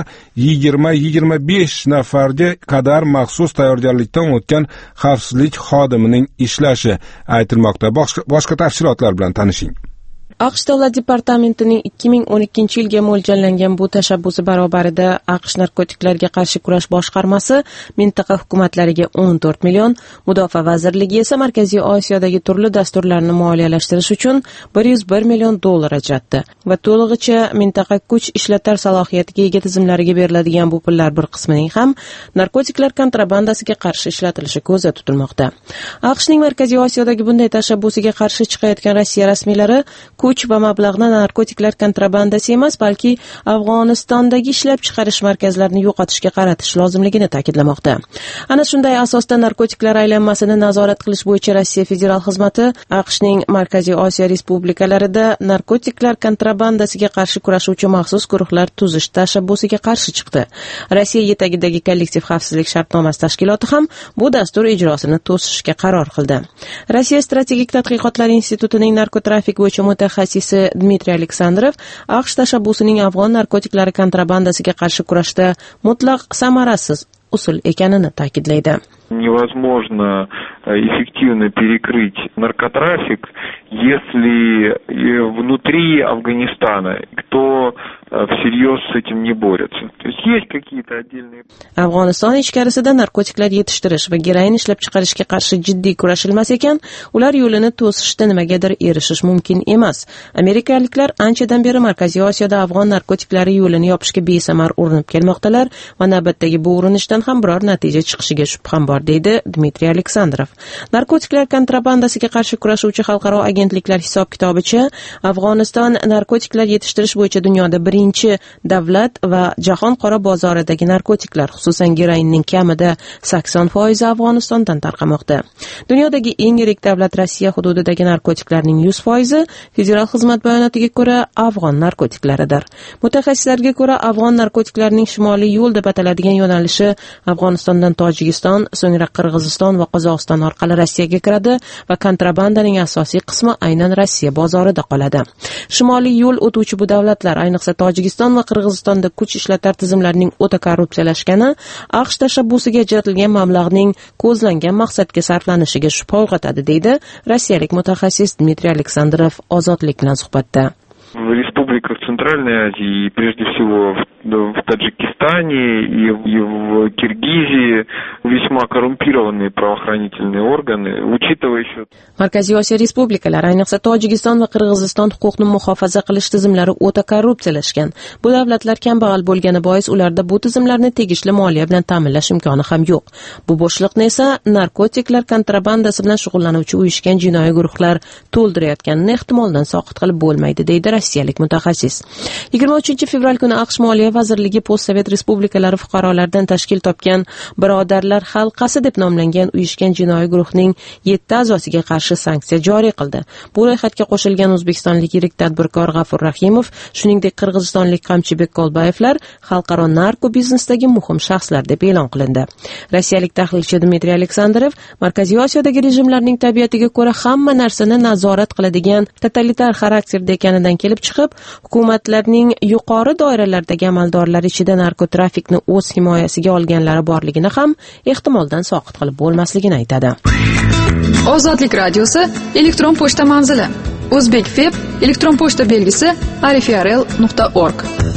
20-25 nafarga qadar maxsus tayyorgarlikdan o'tgan xavfsizlik xodimining ishlashi aytilmoqda. Boshqa tafsilotlar bilan tanishing. AQSh Davlat departamentining 2012-yilga mo'ljallangan bu tashabbusi barobarida AQSh narkotiklarga qarshi kurash boshqarmasi mintaqa hukumatlariga 14 million, Mudofaa vazirligi esa Markaziy Osiyodagi turli dasturlarni moliyalashtirish uchun $101 million ajratdi va to'lig'icha mintaqa kuch ishlatar salohiyatiga ega tizimlariga beriladigan bu pullar bir qismining ham narkotiklar kontrabandasiga qarshi ishlatilishi ko'zda tutilmoqda. AQShning Markaziy Osiyodagi bunday tashabbusiga qarshi chiqayotgan Rossiya rasmiylari kuch va mablag'ni narkotiklar kontrabandasi emas, balki Afg'onistondagi ishlab chiqarish markazlarini yo'qotishga qaratish lozimligini ta'kidlamoqda. Ana shunday asosda narkotiklar aylanmasini nazorat qilish bo'yicha Rossiya federal xizmati AQShning Markaziy Osiyo respublikalarida narkotiklar kontrabandasiga qarshi kurashuvchi maxsus guruhlar tuzish tashabbusiga qarshi chiqdi. Rossiya yetagidagi kollektiv xavfsizlik shartnomasi tashkiloti ham bu dastur ijrosini to'sishga qaror qildi. Rossiya strategik tadqiqotlar institutining narkotrafik bo'yicha mutaxassisi Dmitriy Aleksandrov AQSh tashabbusining afg'on narkotiklari kontrabandasiga qarshi kurashda mutlaq samarasiz usul ekanini ta'kidlaydi. Невозможно эффективно перекрыть наркотрафик, если внутри Афганистана кто всерьез с этим не борется. То есть есть какие-то отдельные... Afg'oniston ichkarisida narkotiklar yetishtirish va geroin ishlab chiqarishga qarshi jiddiy kurashilmas ekan, ular yo'lini to'sishda nimagadir erishish mumkin emas. Amerikaliklar anchadan beri Markaziy Osiyoda afg'on narkotiklari yo'lini yopishga besamar urinib kelmoqdalar va navbatdagi bu urinishdan ham biror natija chiqishiga shubham bor, deydi Dmitriy Aleksandrov. Narkotiklar kontrabandasiga qarshi kurashuvchi xalqaro agentliklar hisob-kitobicha Afg'oniston narkotiklar yetishtirish bo'yicha dunyoda birinchi davlat va jahon qora bozoridagi narkotiklar, xususan geroinning kamida 80% Afg'onistondan tarqamoqda. Dunyodagi eng yirik davlat Rossiya hududidagi narkotiklarning 100% federal xizmat bayonotiga ko'ra afg'on narkotiklaridir. Mutaxassislarga ko'ra, afg'on narkotiklarining shimoliy yo'l deb ataladigan yo'nalishi Afg'onistondan Tojikiston, so'ngra Qirg'iziston va Qozog'iston orqali Rossiyaga kiradi va kontrabandaning asosiy qismi ammo aynan Rossiya bozorida qoladi. Shimoliy yo'l o'tuvchi bu davlatlar, ayniqsa Tojikiston va Qirg'izistonda kuch ishlatar tizimlarining o'ta korrupsiyalashgani AQSh tashabbusiga ajratilgan mablag'ning ko'zlangan maqsadga sarflanishiga shubha uyg'otadi, deydi rossiyalik mutaxassis Dmitriy Aleksandrov Ozodlik bilan suhbatda. В республиках Центральной Азии, и прежде всего в Таджикистане и в Киргизии весьма коррумпированные правоохранительные органы, учитывая еще... Markaziy Osiyo respublikalari, ayniqsa Tojikiston va Qirg'iziston huquqni muhofaza qilish tizimlari o'ta korrupsiyalashgan. Bu davlatlar kambag'al bo'lgani bois ularda bu tizimlarni tegishli moliya bilan ta'minlash imkoni ham yo'q. Bu bo'shliqni esa narkotiklar kontrabandasi bilan shug'ullanuvchi uyushgan jinoiy guruhlar to'ldirayotganini ehtimoldan soqit qilib bo'lmaydi, deydi rossiyalik mutaxassis. 23 fevral kuni AQSh Moliya vazirligi postsovet respublikalari fuqarolaridan tashkil topgan Birodarlar halqasi deb nomlangan uyushgan jinoiy guruhning 7 a'zosiga qarshi sanksiya joriy qildi. Bu ro'yxatga qo'shilgan o'zbekistonlik yirik tadbirkor G'afur Rahimov, shuningdek qirg'izistonlik Qamchibek Kolbayevlar xalqaro narko biznesdagi muhim shaxslar deb e'lon qilindi. Rossiyalik tahlilchi Dmitriy Aleksandrov Markaziy Osiyodagi rejimlarning tabiatiga ko'ra hamma narsani nazorat qiladigan totalitar xarakterda ekanidan kelib chiqib, hukumatlarning yuqori doiralardagi amaldorlar ichida narkotrafikni o'z himoyasiga olganlari borligini ham ehtimoldan soqit qilib bo'lmasligini aytadi. Ozodlik radiosi elektron pochta manzili: Uzbekfeb elektron pochta belgisi arifrl.org.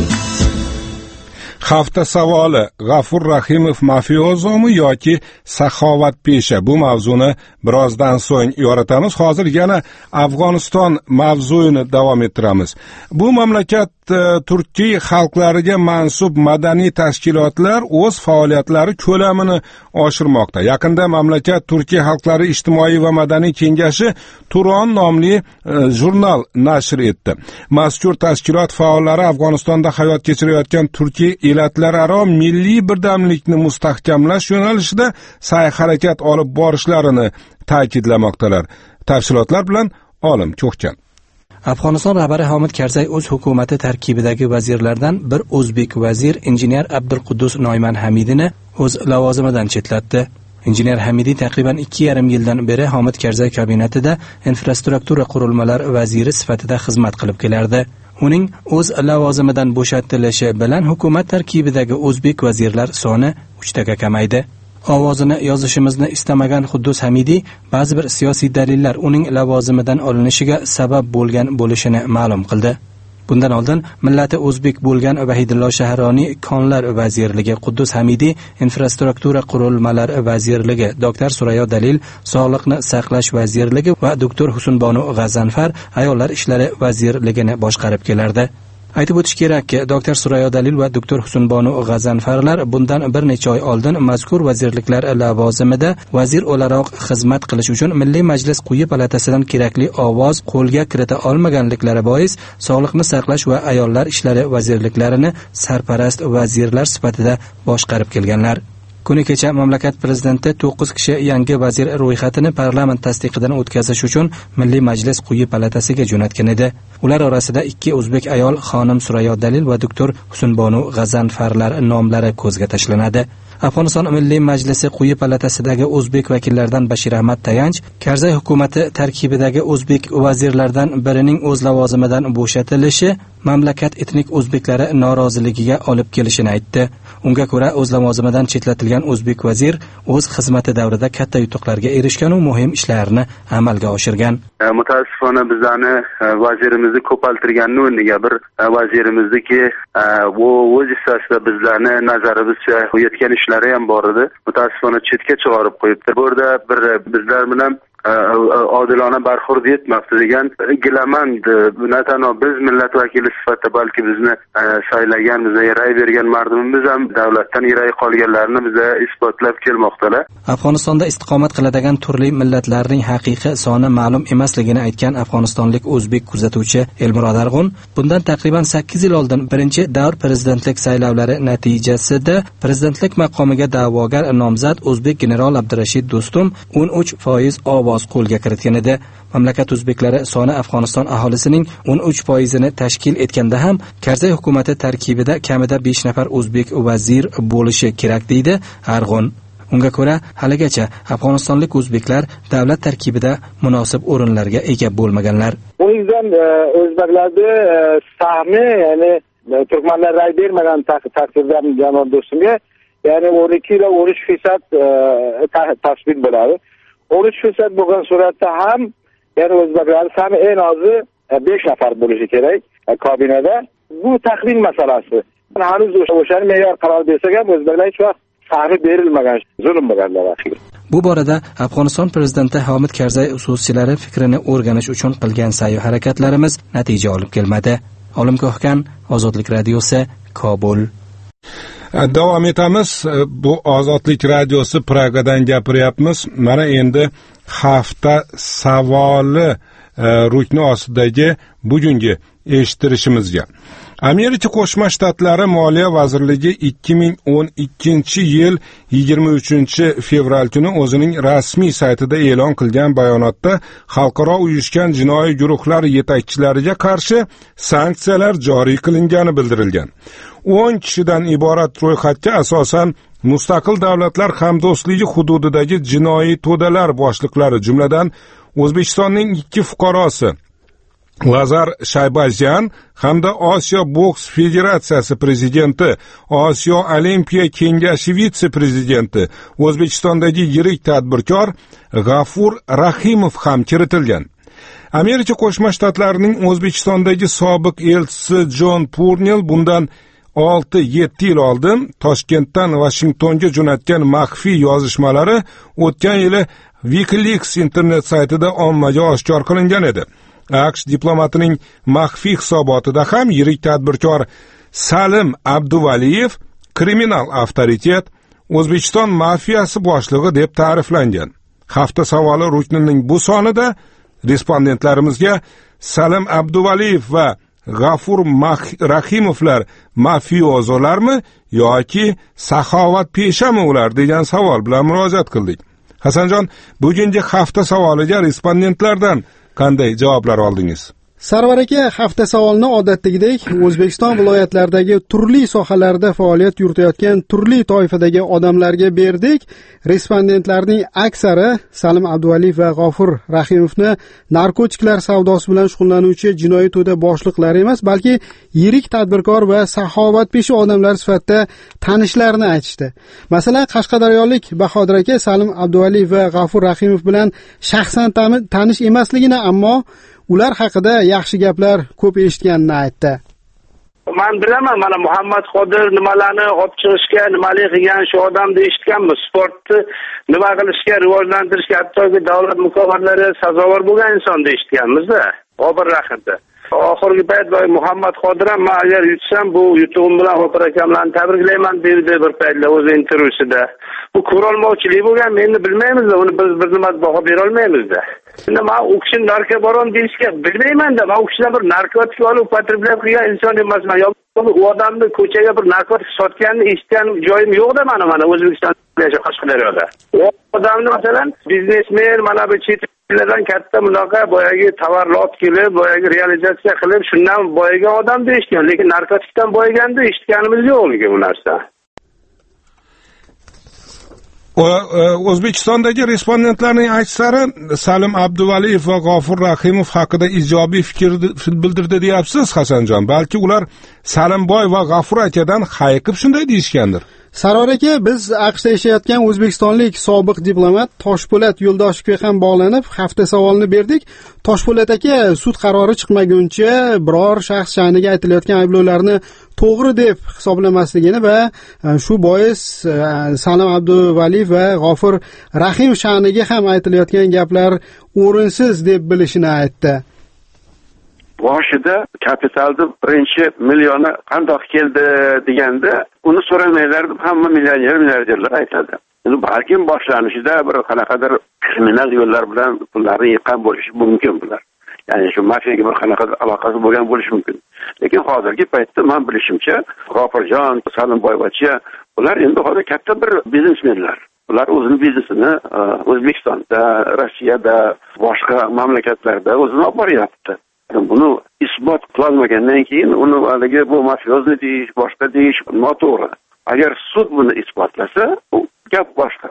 Hafta savoli: G'afur Rahimov mafiozomi yoki saxovatpesha? Bu mavzuni birozdan so'ng yoritamiz. Hozir yana Afg'oniston mavzuyini davom ettiramiz. Bu mamlakat Turkiy xalqlariga mansub madaniy tashkilotlar o'z faoliyatlari ko'lamini oshirmoqda. Yaqinda mamlakat Turkiy xalqlari ijtimoiy va madaniy kengashi Turon nomli jurnal nashr etdi. Mazkur tashkilot faollari Afg'onistonda hayot kechirayotgan Turkiy elatlararo milliy birdamlikni mustahkamlash yo'nalishida sa'y-harakat olib borishlarini ta'kidlamoqdalar. Tafsilotlar bilan Olim Cho'xchan. Afg'oniston rahbari Hamid Karzay o'z hukumati tarkibidagi vazirlardan bir o'zbek vazir injener Abdulquddus Noyman Hamidini o'z lavozimidan chetlatdi. Injener Hamidiy taqriban 2,5 yildan beri Hamid Karzay kabinetida infrastruktura qurilmalar vaziri sifatida xizmat qilib kelardi. Uning o'z lavozimidan bo'shatilishi bilan hukumat tarkibidagi o'zbek vazirlar soni 3 taga kamaydi. Ovozini yozishimizni istamagan Quddus Hamidiy ba'zi bir siyosiy dalillar uning lavozimidan olinishiga sabab bo'lgan bo'lishini ma'lum qildi. Bundan oldin millati o'zbek bo'lgan Vahidullo Shahroniy konlar vazirligi, Quddus Hamidiy infrastruktura qurilmalar vazirligi, doktor Surayo Dalil sog'liqni saqlash vazirligi va doktor Husunbonu G'azanfar ayollar ishlari vazirligini boshqarib kelardi. Aytib o'tish kerakki, doktor Surayo Dalil va doktor Husunbonu G'azanfarlar bundan bir necha oy oldin mazkur vazirliklar lavozimida vazir o'laroq xizmat qilish uchun Milliy Majlis quyi palatasidan kerakli ovoz qo'lga kirita olmaganliklari bois sog'liqni saqlash va ayollar ishlari vazirliklarini sarparast vazirlar sifatida boshqarib kelganlar. Kuni kecha mamlakat prezidenti 9 kishi yangi vazir ro'yxatini parlament tasdiqidan o'tkazish uchun Milliy Majlis quyi palatasiga jo'natgan edi. Ular orasida 2 o'zbek ayol xonim Surayo Dalil va doktor Husunbonu G'azanfarlar nomlari ko'zga tashlanadi. Afg'oniston Milliy Majlisi quyi palatasidagi o'zbek vakillaridan Bashir Ahmad Tayanch Karzay hukumati tarkibidagi o'zbek vazirlardan birining o'z lavozimidan bo'shatilishi mamlakat etnik o'zbeklari noroziligiga olib kelishini aytdi. Unga ko'ra, o'z lavozimidan chetlatilgan o'zbek vazir o'z xizmati davrida katta yutuqlarga erishgan va muhim ishlarni amalga oshirgan. Mutaasifona bizlarni vazirimizni ko'paltirganning o'rniga bir vazirimizniki o'z hissasida bizlarni nazarimizcha yetgan ishlari ham bor edi. Mutaasifona chetga chiqarib qo'yibdi. Bu yerda bir bizlar bilan odilona barxurd etmoqda degan gilamand natano biz millat vakili sifatida balki bizni saylagan, bizga ray bergan mardumimiz ham davlatdan yiray qolganlarini bizga isbotlab kelmoqdalar. Afg'onistonda istiqomat qiladigan turli millatlarning haqiqiy soni ma'lum emasligini aytgan afg'onistonlik o'zbek kuzatuvchi Elmurod Arg'un bundan taqriban 8 yil oldin birinchi davr prezidentlik saylovlari natijasida prezidentlik maqomiga da'vogar nomzod o'zbek general Abdurashid Do'stum 13% ovoz qo'lga kiritgan edi. Mamlakat o'zbeklari soni Afg'oniston aholisining 13%ni tashkil etganda ham Karzay hukumati tarkibida kamida 5 nafar o'zbek vazir bo'lishi kerak deydi Arg'un. Unga ko'ra, haligacha afg'onistonlik o'zbeklar davlat tarkibida munosib o'rinlarga ega bo'lmaganlar. Bu yüzden o'zbeklarda sahmi, ya'ni Türkmenler ray bermagan takdirde janob do'stimga, ya'ni 12 ila 13% tasbit bo'ladi. 13% bo'lgan suratda ham, ya'ni o'zbeklar sahmi en ozi 5 nafar bo'lishi kerak kabinada. Bu taxmin masalasi. Hanuz o'shani me'yor qaror bersak ham o'zbeklar hech vaqt sahmi berilmagan, zulm bo'lganlar axir. Bu borada Afg'oniston prezidenti Hamid Karzay usulchilari fikrini o'rganish uchun qilgan sa'y harakatlarimiz natija olib kelmadi. Olimgohgan, Ozodlik radiosi, Kobul. Davom etamiz. Bu Ozodlik radiosi, Pragadan gapiryapmiz. Mana endi hafta savoli rukni ostidagi bugungi eshittirishimizga. Amerika Qo'shma Shtatlari Moliya vazirligi 2012-yil 23-fevral kuni o'zining rasmiy saytida e'lon qilgan bayonotda xalqaro uyushgan jinoiy guruhlar yetakchilariga qarshi sanksiyalar joriy qilingani bildirilgan. 10 kishidan iborat ro'yxatga asosan mustaqil davlatlar hamdo'stligi hududidagi jinoiy to'dalar boshliqlari, jumladan O'zbekistonning 2 fuqarosi Lazar Shaybazyan hamda Osiyo boks federatsiyasi prezidenti, Osiyo olimpiya kengashi vitse-prezidenti, O'zbekistondagi yirik tadbirkor G'afur Rahimov ham kiritilgan. Amerika Qo'shma Shtatlarining O'zbekistondagi sobiq elchisi Jon Purnell bundan 6-7 yil oldin Toshkentdan Vashingtonga jo'natgan maxfiy yozishmalari o'tgan yili WikiLeaks internet saytida ommaga oshkor qilingan edi. AQSh diplomatining maxfiy hisobotida ham yirik tadbirkor Salim Abduvaliyev kriminal avtoritet, O'zbekiston mafiyasi boshlig'i deb ta'riflangan. Hafta savoli ruknining bu sonida respondentlarimizga Salim Abduvaliyev va G'afur Rahimovlar mafiozolarmi yoki saxovatpeshami ular degan savol bilan murojaat qildik. Hasanjon, bugungi hafta savoliga respondentlardan qanday javoblar oldingiz? Sarvar aka, hafta savolini odatdagidek O'zbekiston viloyatlaridagi turli sohalarda faoliyat yuritayotgan turli toifadagi odamlarga berdik. Respondentlarning aksari Salim Abduvaliyev va G'afur Rahimovni narkotiklar savdosi bilan shug'ullanuvchi jinoiy to'da boshliqlari emas, balki yirik tadbirkor va saxovatpeshi odamlar sifatida tanishlarini aytishdi. Masalan, qashqadaryolik Bahodir aka Salim Abduvaliyev va G'afur Rahimov bilan shaxsan tanish emasligini, ammo ular haqida yaxshi gaplar ko'p eshitganini aytdi. Men bilaman, mana Muhammad Qodir nimalarni olib chiqishga, nimalik qilgan shu odamni eshitganmiz. Sportni nima qilishga, rivojlantirishga, hattoki davlat mukofotlari sazovor bo'lgan insonni eshitganmiz-da. Obir Rahimda. Oxirgi payt Muhammad Qodir ham men agar yutsam, bu yutug'im bilan G'afur akamlarni tabriklayman dedi bir paytlar o'z intervyusida. Bu ko'rolmovchilik bo'lgan, meni bilmaymiz-da, uni biz bir nima baho bera olmaymiz-da. Endi men u kishi narkobaron deyishga bilmayman-da, men u kishidan bir narkotik olib upotreblab qilgan inson emasman. Yo u odamni ko'chaga bir narkotik sotganini eshitgan joyim yo'q-da mana O'zbekistonda Qashqadaryoda. U odamni masalan biznesmen, mana bu chet ellardan katta bunaqa boyagi tovarlar kelib, boyagi realizatsiya qilib, shundan boyagan odamni eshitgan, lekin narkotikdan boyaganni eshitganimiz yo'q bu narsa. O'zbekistondagi respondentlarning aksari Salim Abduvaliyev va G'afur Rahimov haqida ijobiy fikr bildirdi deyapsiz, Hasanjon. Balki ular Salimboy va G'afur akadan hayiqib shunday deyishgandir. Sarvar aka, biz AQShda yashayotgan o'zbekistonlik sobiq diplomat Toshpo'lat Yo'ldoshevga ham bog'lanib hafta savolini berdik. Toshpo'lat aka sud qarori chiqmaguncha biror shaxs sha'niga aytilayotgan ayblovlarni to'g'ri deb hisoblamasligini va shu bois Salim Abduvaliyev va G'afur Rahim sha'niga ham aytilayotgan gaplar o'rinsiz deb bilishini aytdi. Boshida kapitalni birinchi millioni qandoq keldi deganda uni so'ramaylar, hamma milliarderlar aytadi. Endi balkim boshlanishida bir qanaqadir kriminal yo'llar bilan pullarni yiqqan bo'lishi mumkin bular. Ya'ni shu mafiyaga bir qanaqadir aloqasi bo'lgan bo'lishi mumkin. Lekin hozirgi paytda men bilishimcha, G'ofurjon, Salimboyvacha ular endi hozir katta bir biznesmenlar. Ular o'zining biznesini O'zbekistonda, Rossiyada, boshqa mamlakatlarda o'zini olib boryapti. Buni isbot qilolmagandan keyin uni haligi bu mafiozni deyish, boshqa deyish noto'g'ri. Agar sud buni isbotlasa, u gap boshqa.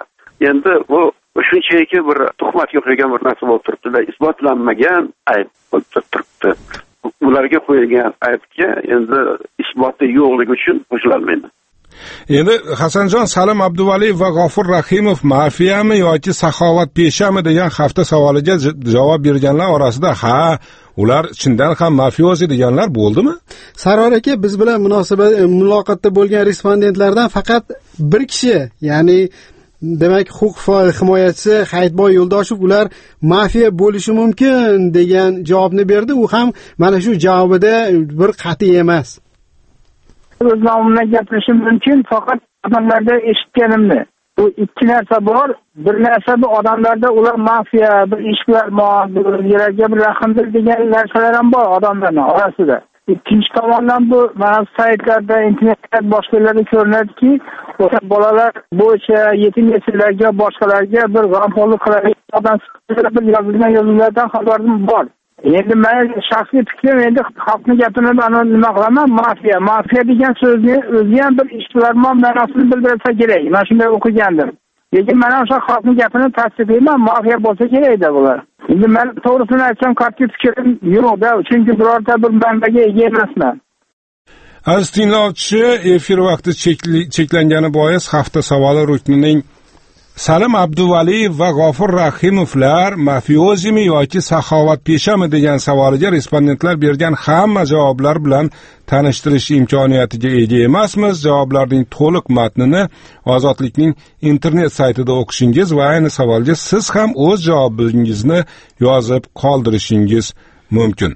endi bu shunchaki bir tuhmat yo'qlagan bir narsa bo'lib turibdi-da, isbotlanmagan ayb bo'lib turibdi. Ularga qo'yilgan aybga endi isboti yo'qligi uchun qo'shilolmaydi. Endi Hasanjon, Salim Abduvaliyev va G'ofur Rahimov mafiyami yoki saxovatpeshami degan hafta savoliga javob berganlar orasida ular chindan ham mafiozi deganlar bo'ldimi? Sarvar aka, biz bilan muloqotda bo'lgan respondentlardan faqat bir kishi, ya'ni demak huquq himoyachisi Hayitboy Yo'ldoshev ular mafiya bo'lishi mumkin degan javobni berdi. U ham mana shu javobida bir qat'iy emas. O'z nomimdan gapirishim mumkin, faqat odamlarda eshitganimni. Bu ikki narsa bor. Bir narsa bu odamlarda ular mafiya, bir ishbilarmon, yuragga bir rahmdil degan narsalar ham bor odamlarning orasida. Ikkinchi tomondan bu mana saytlarda, internetda boshqalarda ko'rinadiki, o'sha bolalar bo'yicha yetim yesirlarga, boshqalarga bir g'amxo'rlik qiladigan bir yozilgan yozuvlardan xabarim bor. Endi men shaxsiy fikrim, endi xalqning gapini nima qilaman, mafiya degan so'zni o'zi ham bir ishbilarmon ma'nosini bildirsa kerak. Men shunday o'qigandim. Lekin men o'sha xalqning gapini tasdiqlayman, mafiya bo'lsa kerak-da bular. Endi men to'g'risini aytsam, qat'iy fikrim yo'q-da, chunki birorta bir manbaga ega emasman. Aziz tinglovchi, efir vaqti cheklangani bois hafta savoli ruknining Salim Abduvaliyev va G'ofur Rahimovlar mafiozimi yoki saxovatpeshami degan savoliga respondentlar bergan hamma javoblar bilan tanishtirish imkoniyatiga ega emasmiz. Javoblarning to'liq matnini Ozodlikning internet saytida o'qishingiz va ayni savolga siz ham o'z javobingizni yozib qoldirishingiz mumkin.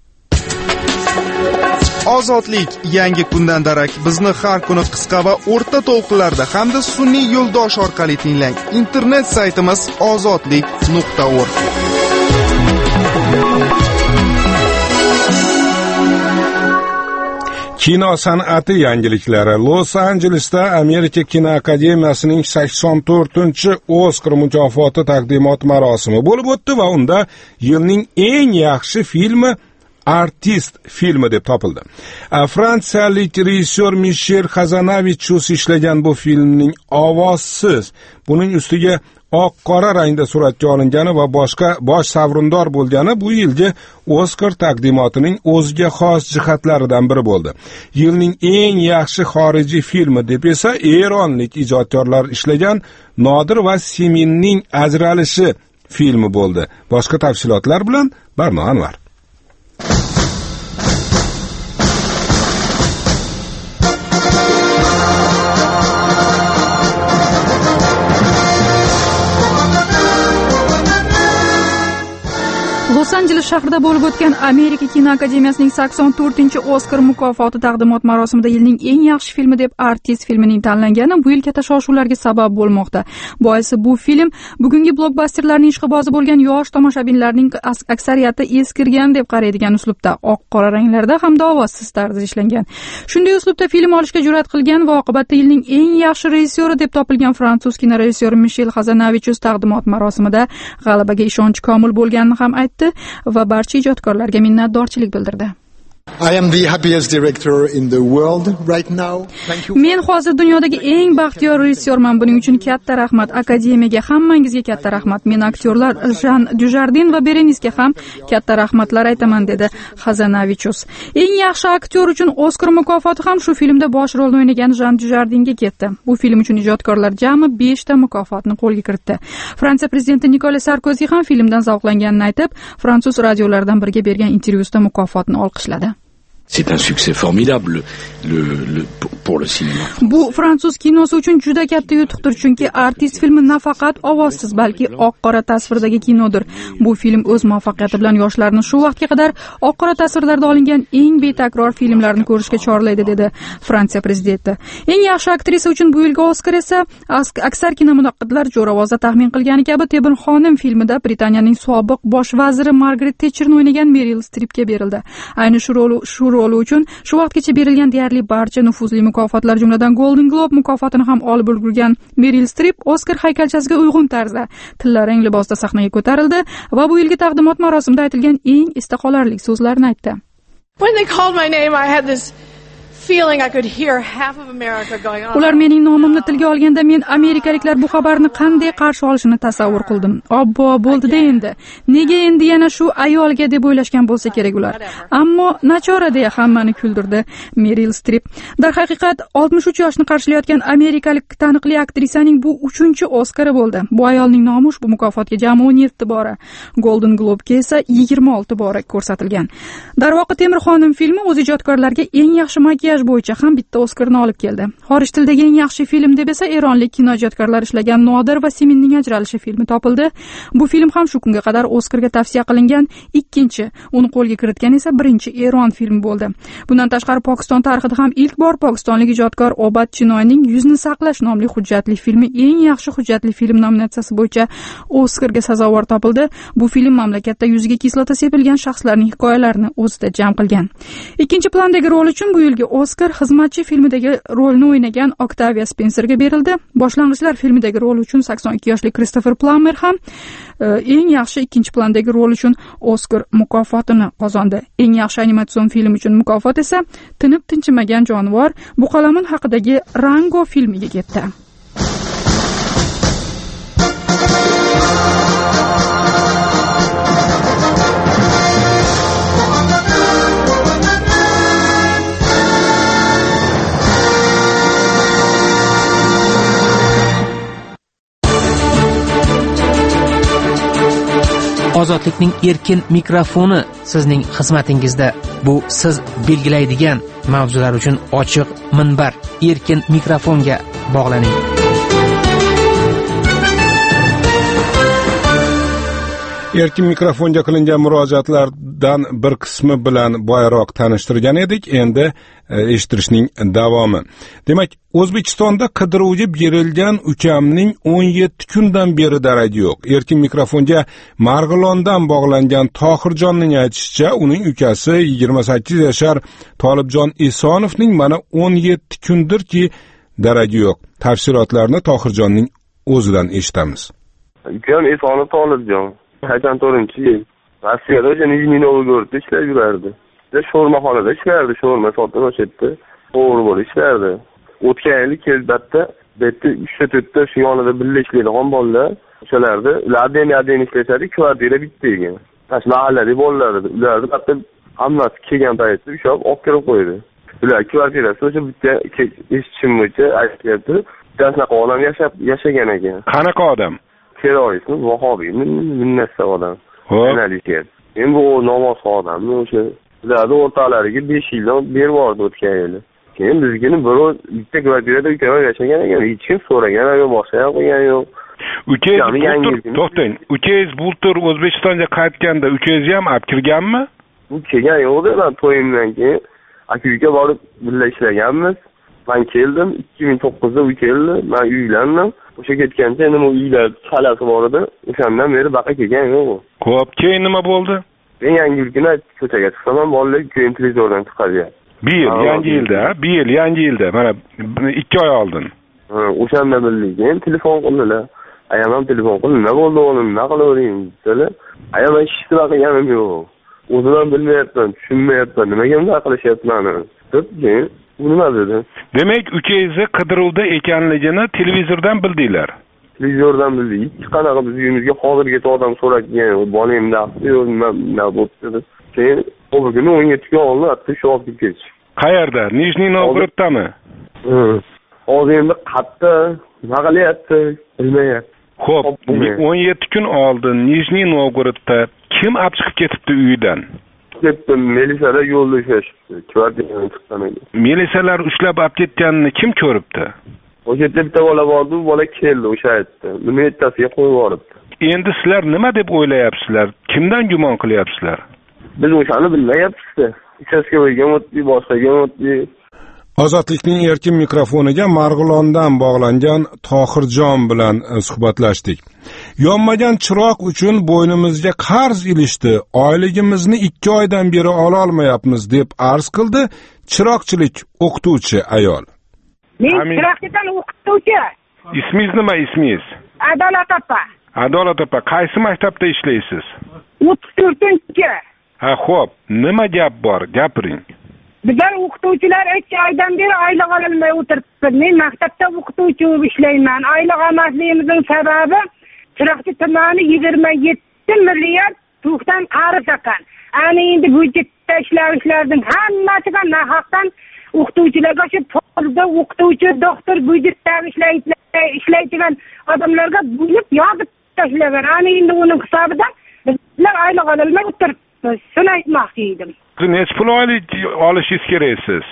Ozodlik yangi kundan darak bizni har kuni qisqa va o'rta to'lqinlarda hamda sun'iy yo'ldosh orqali tinglang. Internet saytimiz ozodlik.org. Kino san'ati yangiliklari. Los-Anjelesda Amerika kinoakademiyasining 84-chi Oskar mukofoti taqdimot marosimi bo'lib o'tdi va unda yilning eng yaxshi filmi Artist filmi deb topildi. Fransiyalik rejissyor Mishel Xazanavichus ishlagan bu filmning ovozsiz, buning ustiga oq-qora rangda suratga olingani va boshqa bosh sovrindor bo'lgani bu yilgi Oskar taqdimotining o'ziga xos jihatlaridan biri bo'ldi. Yilning eng yaxshi xorijiy filmi deb esa eronlik ijodkorlar ishlagan Nodir va Siminning ajralishi filmi bo'ldi. Boshqa tafsilotlar bilan Barno Anvar. Los-Anjeles shahrida bo'lib o'tgan Amerika kinoakademiyasining 84-chi Oskar mukofoti taqdimot marosimida yilning eng yaxshi filmi deb Artist filmining tanlangani bu yil katta shov-shuvlarga sabab bo'lmoqda. Boisi bu film bugungi blokbasterlarning ishqibozi bo'lgan yosh tomoshabinlarning aksariyati eskirgan deb qaraydigan uslubda, oq-qora ranglarda hamda ovozsiz tarzda ishlangan. Shunday uslubda film olishga jur'at qilgan va oqibatda yilning eng yaxshi rejissyori deb topilgan fransuz kinorejissyori Mishel Xazanavichus taqdimot marosimida g'alabaga ishonchi komil bo'lganini ham aytdi va barcha ijodkorlarga minnatdorchilik bildirdi. I am the happiest director in the world right now. Thank you. Men hozir dunyodagi eng baxtiyor rejissyorman. Buning uchun katta rahmat. Akademiyaga, hammangizga katta rahmat. Men aktyorlar Jean Dujardin va Berenisga ham katta rahmatlar aytaman, dedi Xazanavichus. Eng yaxshi aktyor uchun Oskar mukofoti ham shu filmda bosh rolni o'ynagan Jean Dujardinga ketdi. Bu film uchun ijodkorlar jami 5 ta mukofotni qo'lga kiritdi. Fransiya prezidenti Nicolas Sarkozy ham filmdan zavqlanganini aytib, fransuz radiolaridan biriga bergan intervyusida mukofotni olqishladi. C'est un succès formidable pour le cinéma. Bu fransuz kinosi uchun juda katta yutuqdir, chunki Artist filmi nafaqat ovozsiz, balki oq-qora tasvirdagi kinodir. Bu film o'z muvaffaqiyati bilan yoshlarni shu vaqtga qadar oq-qora tasvirlarda olingan eng betakror filmlarni ko'rishga chorlaydi, dedi Fransiya prezidenti. Eng yaxshi aktrisa uchun bu yilgi Oskar esa aksar kinomunaqqidlar jo'ravozda taxmin qilgani kabi Tebin xonim filmida Britaniyaning sobiq bosh vaziri Margaret Thatcherni o'ynagan Meryl Streepga berildi. Ayni shu roli uchun shu vaqtgacha berilgan deyarli barcha nufuzli mukofotlar, jumladan Golden Globe mukofotini ham olib ulgurgan Meryl Streep Oskar haykalchasiga uyg'un tarzda tillarang libosda sahnaga ko'tarildi va bu yilgi taqdimot marosimida aytilgan eng esda qolarli so'zlarni aytdi. When they called my name, I had this feeling I could hear half of America going on. Ular mening nomimni tilga olganda men amerikaliklar bu xabarni qanday qarshi olishini tasavvur qildim. Obbo bo'ldi-da endi. Nega endi yana shu ayolga deb o'ylashgan bo'lsa kerak ular. Ammo nachora deya hammani kuldirdi Meryl Streep. Darhaqiqat 63 yoshni qarshilayotgan amerikalik taniqli aktrisaning bu 3-Oskari bo'ldi. Bu ayolning nomi ushbu mukofotga jami 17 bora, Golden Globe-ga esa 26 bora ko'rsatilgan. Darvoqe Temir xonim filmi o'z ijodkorlariga eng yaxshi makiyaj bo'yicha ham bitta Oskarni olib keldi. Xorij tilidagi eng yaxshi film deb esa eronlik kinoijodkorlar ishlagan Nodir va Siminning ajralishi filmi topildi. Bu film ham shu kunga qadar Oskarga tavsiya qilingan ikkinchi, uni qo'lga kiritgan esa birinchi Eron filmi bo'ldi. Bundan tashqari Pokiston tarixida ham ilk bor pokistonlik ijodkor Obad Chinoyning Yuzni saqlash nomli hujjatli filmi eng yaxshi hujjatli film nominatsiyasi bo'yicha Oskarga sazovor topildi. Bu film mamlakatda yuziga kislota sepilgan shaxslarning hikoyalarini o'zida jam qilgan. Ikkinchi plandagi rol uchun bu yilgi Oskar xizmatchi filmidagi rolni o'ynagan Octavia Spencerga berildi. Boshlang'ichlar filmidagi rol uchun 82 yoshli Christopher Plummer ham eng yaxshi ikkinchi plandagi rol uchun Oskar mukofotini qozondi. Eng yaxshi animatsion film uchun mukofot esa Tinib tinchimagan jonivor bu qalamun haqidagi Rango filmiga ketdi. Ozodlikning erkin mikrofoni sizning xizmatingizda. Bu siz belgilaydigan mavzular uchun ochiq minbar. Erkin mikrofonga bog'laning. Erkin mikrofonga qilingan murojaatlardan bir qismi bilan boyroq tanishtirgan edik. Endi eshittirishning davomi. Demak, O'zbekistonda qidiruvga berilgan ukamning 17 kundan beri daragi yo'q. Erkin mikrofonga Marg'ilondan bog'langan Tohirjonning aytishicha, uning ukasi 28 yashar Tolibjon Esonovning mana 17 kundirki daragi yo'q. Tafsilotlarni Tohirjonning o'zidan eshitamiz. Ukam Esonov Tolibjon 84-yil Rossiyada Nijniy Novgorodda ishlab yurardi. Sho'rmaxonada ishlardi, sho'rma sotib o'shatdi. To'g'ri bo'lib ishlardi. O'tgan yil kelbatda bitta 3-4 shu yonida birga ishlaydigan bolalar, o'shalarda ular adem ishlashadi, kvartira bitta ekan. Tash mahallada bolalar edi. Ularni bitta hammasi kelgan paytda ushlab olib kirib qo'ydi. Ular kvartirasi o'sha bitta eshitishim bo'yicha aytyapti. Dastlab odam yashagan ekan. Qanaqa odam? Terroristmi, vahobiy, minnatsa odam. Jurnalist. Men bu namoz odamni o'sha ularni o'rtalariga 5 yildan beri bordi o'tgan yili. Keyin bizgini birov bitta kvartirada ukalar yashagan ekan, hech kim so'ragan yo'q, boshqa qo'ygan yo'q. To'xtang, ukangiz bultur O'zbekistonga qaytganda ukangiz ham olib kirganmi? U kelgan yo'q-da, men to'yimdan keyin aka-uka borib birga ishlaganmiz. Men keldim, 2009da u keldi, men uylandim. O'sha ketgancha nima uylar chalasi bor edi, o'shandan beri baqa kelgan yo'q. Xo'p, keyin nima bo'ldi? Men yangi yilgina ko'chaga chiqsam, bolalar keyin televizordan chiqadi. Bir yil yangi yilda, mana 2 oy oldin. O'shanda bildim, telefon qildilar. Ayam telefon qildi, nima bo'ldi o'g'lim, nima qilavering dedilar. Ayam hech nima qilganim yo'q. O'zim bilmayapman, tushunmayapman, nimaga bunday qilishyapman deb, u nima dedi? Demak, ukangizni qidiruvda ekanligini televizordan bildinglar. Televizordan bildik. Hech qanaqa biz uyimizga hozirgacha odam so'ragan, bolamda yo'q, nima bo'ldi. Keyin o'g'lini 17 kun oldin hatto shu olib ketdi. Qayerda? Nijniy Novgorodmi? Hozir endi qatta nima qilyapti, bilmayapti. Xo'p, 17 kun oldin Nijniy Novgorodda kim olib chiqib ketibdi uyidan? Ketdim, Melisada yo'lda ishlashibdi. Kvartiradan chiqqan edi. Melisalar ushlab olib ketganini kim ko'ribdi? O'sha yerda bitta bola bordi, bola keldi o'sha aytdi. Nima ettasiga qo'yib yuboribdi. Endi sizlar nima deb o'ylayapsizlar? Kimdan gumon qilyapsizlar? Biz o'shani bilmayapmiz. Uchastkavoyga o'tdi, boshqaga o'tdi. Ozodlikning erkin mikrofoniga Marg'ilondan bog'langan Tohirjon bilan suhbatlashdik. Yonmagan chiroq uchun bo'ynimizga qarz ilishdi. Oyligimizni 2 oydan beri ola olmayapmiz deb arz qildi chiroqchilik o'qituvchi ayol. Men chiroqchidan o'qituvchi. Ismingiz nima, ismingiz? Adolat opa. Adolat opa, qaysi maktabda ishlaysiz? 34-chi. Ha, xo'p, nima gap bor? Gapiring. Bizlar o'qituvchilar 3 oydan beri oylik ololmay o'tiribmiz. Men maktabda o'qituvchi bo'lib ishlayman. Oylik olmasligimizning sababi Chiroqchi tumani 27 milliard to'xtan qarz ekan. Ana endi budjetda ishlovchilarning hammasiga nahaqdan o'qituvchilarga shu polda o'qituvchi, doktor budjetda ishlaydigan odamlarga bo'lib yozib tashlagan. Ana endi uning hisobidan bizlar oylik ololmay o'tiribmiz. Shuni aytmoqchi edim. Necha pul oylik olishingiz kerak siz?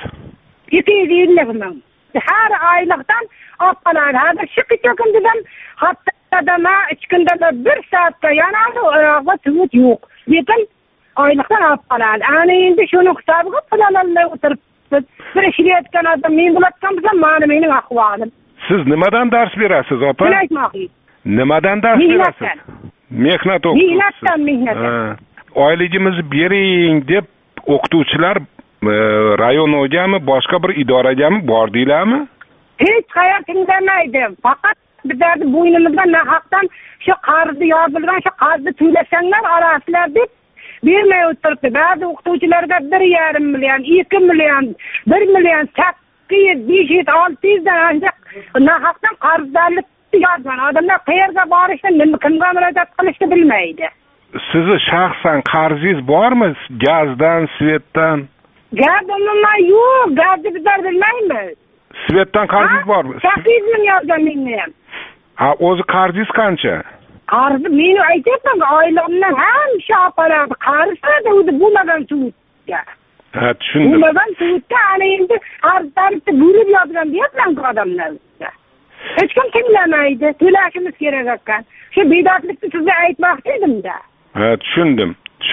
250 ming. Har oylikdan olib hozir shu kundan haftada 3 kunda 1 soatga yanada oyog'iga tuvut yo'q. Lekin oylikdan olib qoladi. Ana endi shuni hisobiga pul ololmay o'tiribmiz. Bir ishlayotgan odam men bo'layotgan bo'lsam, mana mening ahvolim. Siz nimadan dars berasiz, opa? Shuni aytmoqchi. Nimadan dars berasiz? Mehnat o'qituvchisi. Mehnatdan. Oyligimizni bering deb o'qituvchilar rayonogami, boshqa bir idoragami bordinglarmi? Hech qayerga indamaydi. Faqat bizlarni bo'ynimizga nahaqdan shu qarzni yozilgan, shu qarzni to'lasanglar olasizlar deb bermay o'tiribdi. Ba'zi o'qituvchilarga 1,5 million, 2 million, 1 million, 800, 500, 600 dan nahaqdan qarzdorlik yozgan. Odamlar qayerga borishni, kimga murojaat qilishni bilmaydi. Sizni shaxsan qarzingiz bormi? Gazdan, svetdan? Gaz umuman yo'q, gazni bizlar bilmaymiz. Svetdan qarzingiz bormi? 800 ming yozgan menga ham. Ha, o'zi qarzingiz qancha? Qarzi meni aytyapman, oyligimdan ham shu aparadi. Qarzi o'zi bo'lmagan suvga. Ha, tushundim. Bo'lmagan suvga ana endi qarzlarni bo'lib yozgan deyapman odamlarga. Hech kim tinglamaydi. To'lashimiz kerak ekan. Shu bedodlikni sizga aytmoqchi edim-da. Ha, tushundim.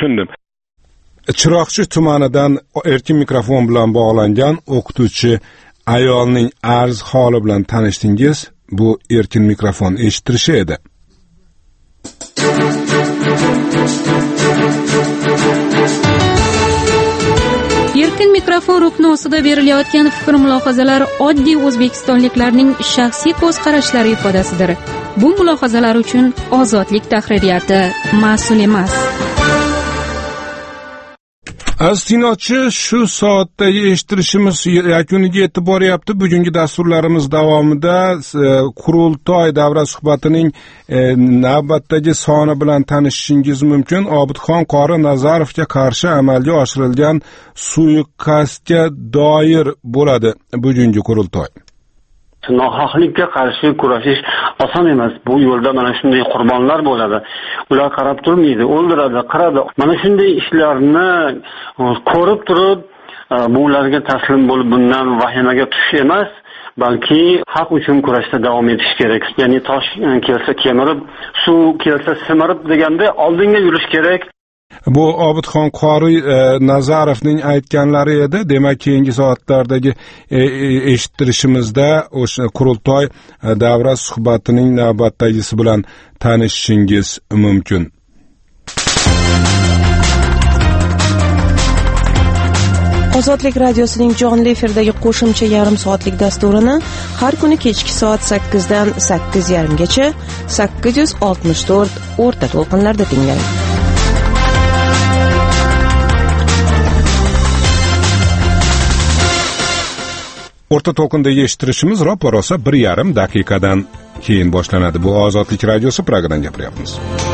Chiroqchi tumanidan erkin mikrofon bilan bog'langan o'qituvchi ayolning arz holi bilan tanishdingiz. Bu erkin mikrofon eshitirishi edi. Erkin mikrofon rukni ostida berilayotgan fikr mulohazalar oddiy o'zbekistonliklarning shaxsiy ko'z qarashlari ifodasidir. Bu mulohazalar uchun Ozodlik tahririyati mas'ul emas. Aziz tinglovchi, shu soatdagi eshittirishimiz yakuniga yetib boryapti. Bugungi dasturlarimiz davomida qurultoy davra suhbatining navbatdagi soni bilan tanishishingiz mumkin. Obidxon Qori Nazarovga qarshi amalga oshirilgan suiqasdga doir bo'ladi bugungi qurultoy. Nohaqlikka qarshi kurashish oson emas. Bu yo'lda mana shunday qurbonlar bo'ladi. Ular qarab turmaydi, o'ldiradi, qiradi. Mana shunday ishlarni ko'rib turib, bularga taslim bo'lib bundan vahimaga tushish emas, balki haq uchun kurashda davom etish kerak. Ya'ni tosh kelsa kemirib, suv kelsa simirib deganda oldinga yurish kerak. Bu Obidxon Qori Nazarovning aytganlari edi. Demak, keyingi soatlardagi eshittirishimizda o'sha qurultoy davra suhbatining navbatdagisi bilan tanishishingiz mumkin. Ozodlik radiosining jonli efirdagi qo'shimcha yarim soatlik dasturini har kuni kechki soat 8 dan 8:30 gacha 864 o'rta to'lqinlarda tinglang. O'rta to'lqindagi eshittirishimiz ro'pararosa 1,5 daqiqadan keyin boshlanadi. Bu Ozodlik radiosi Pragadan gapiryapmiz.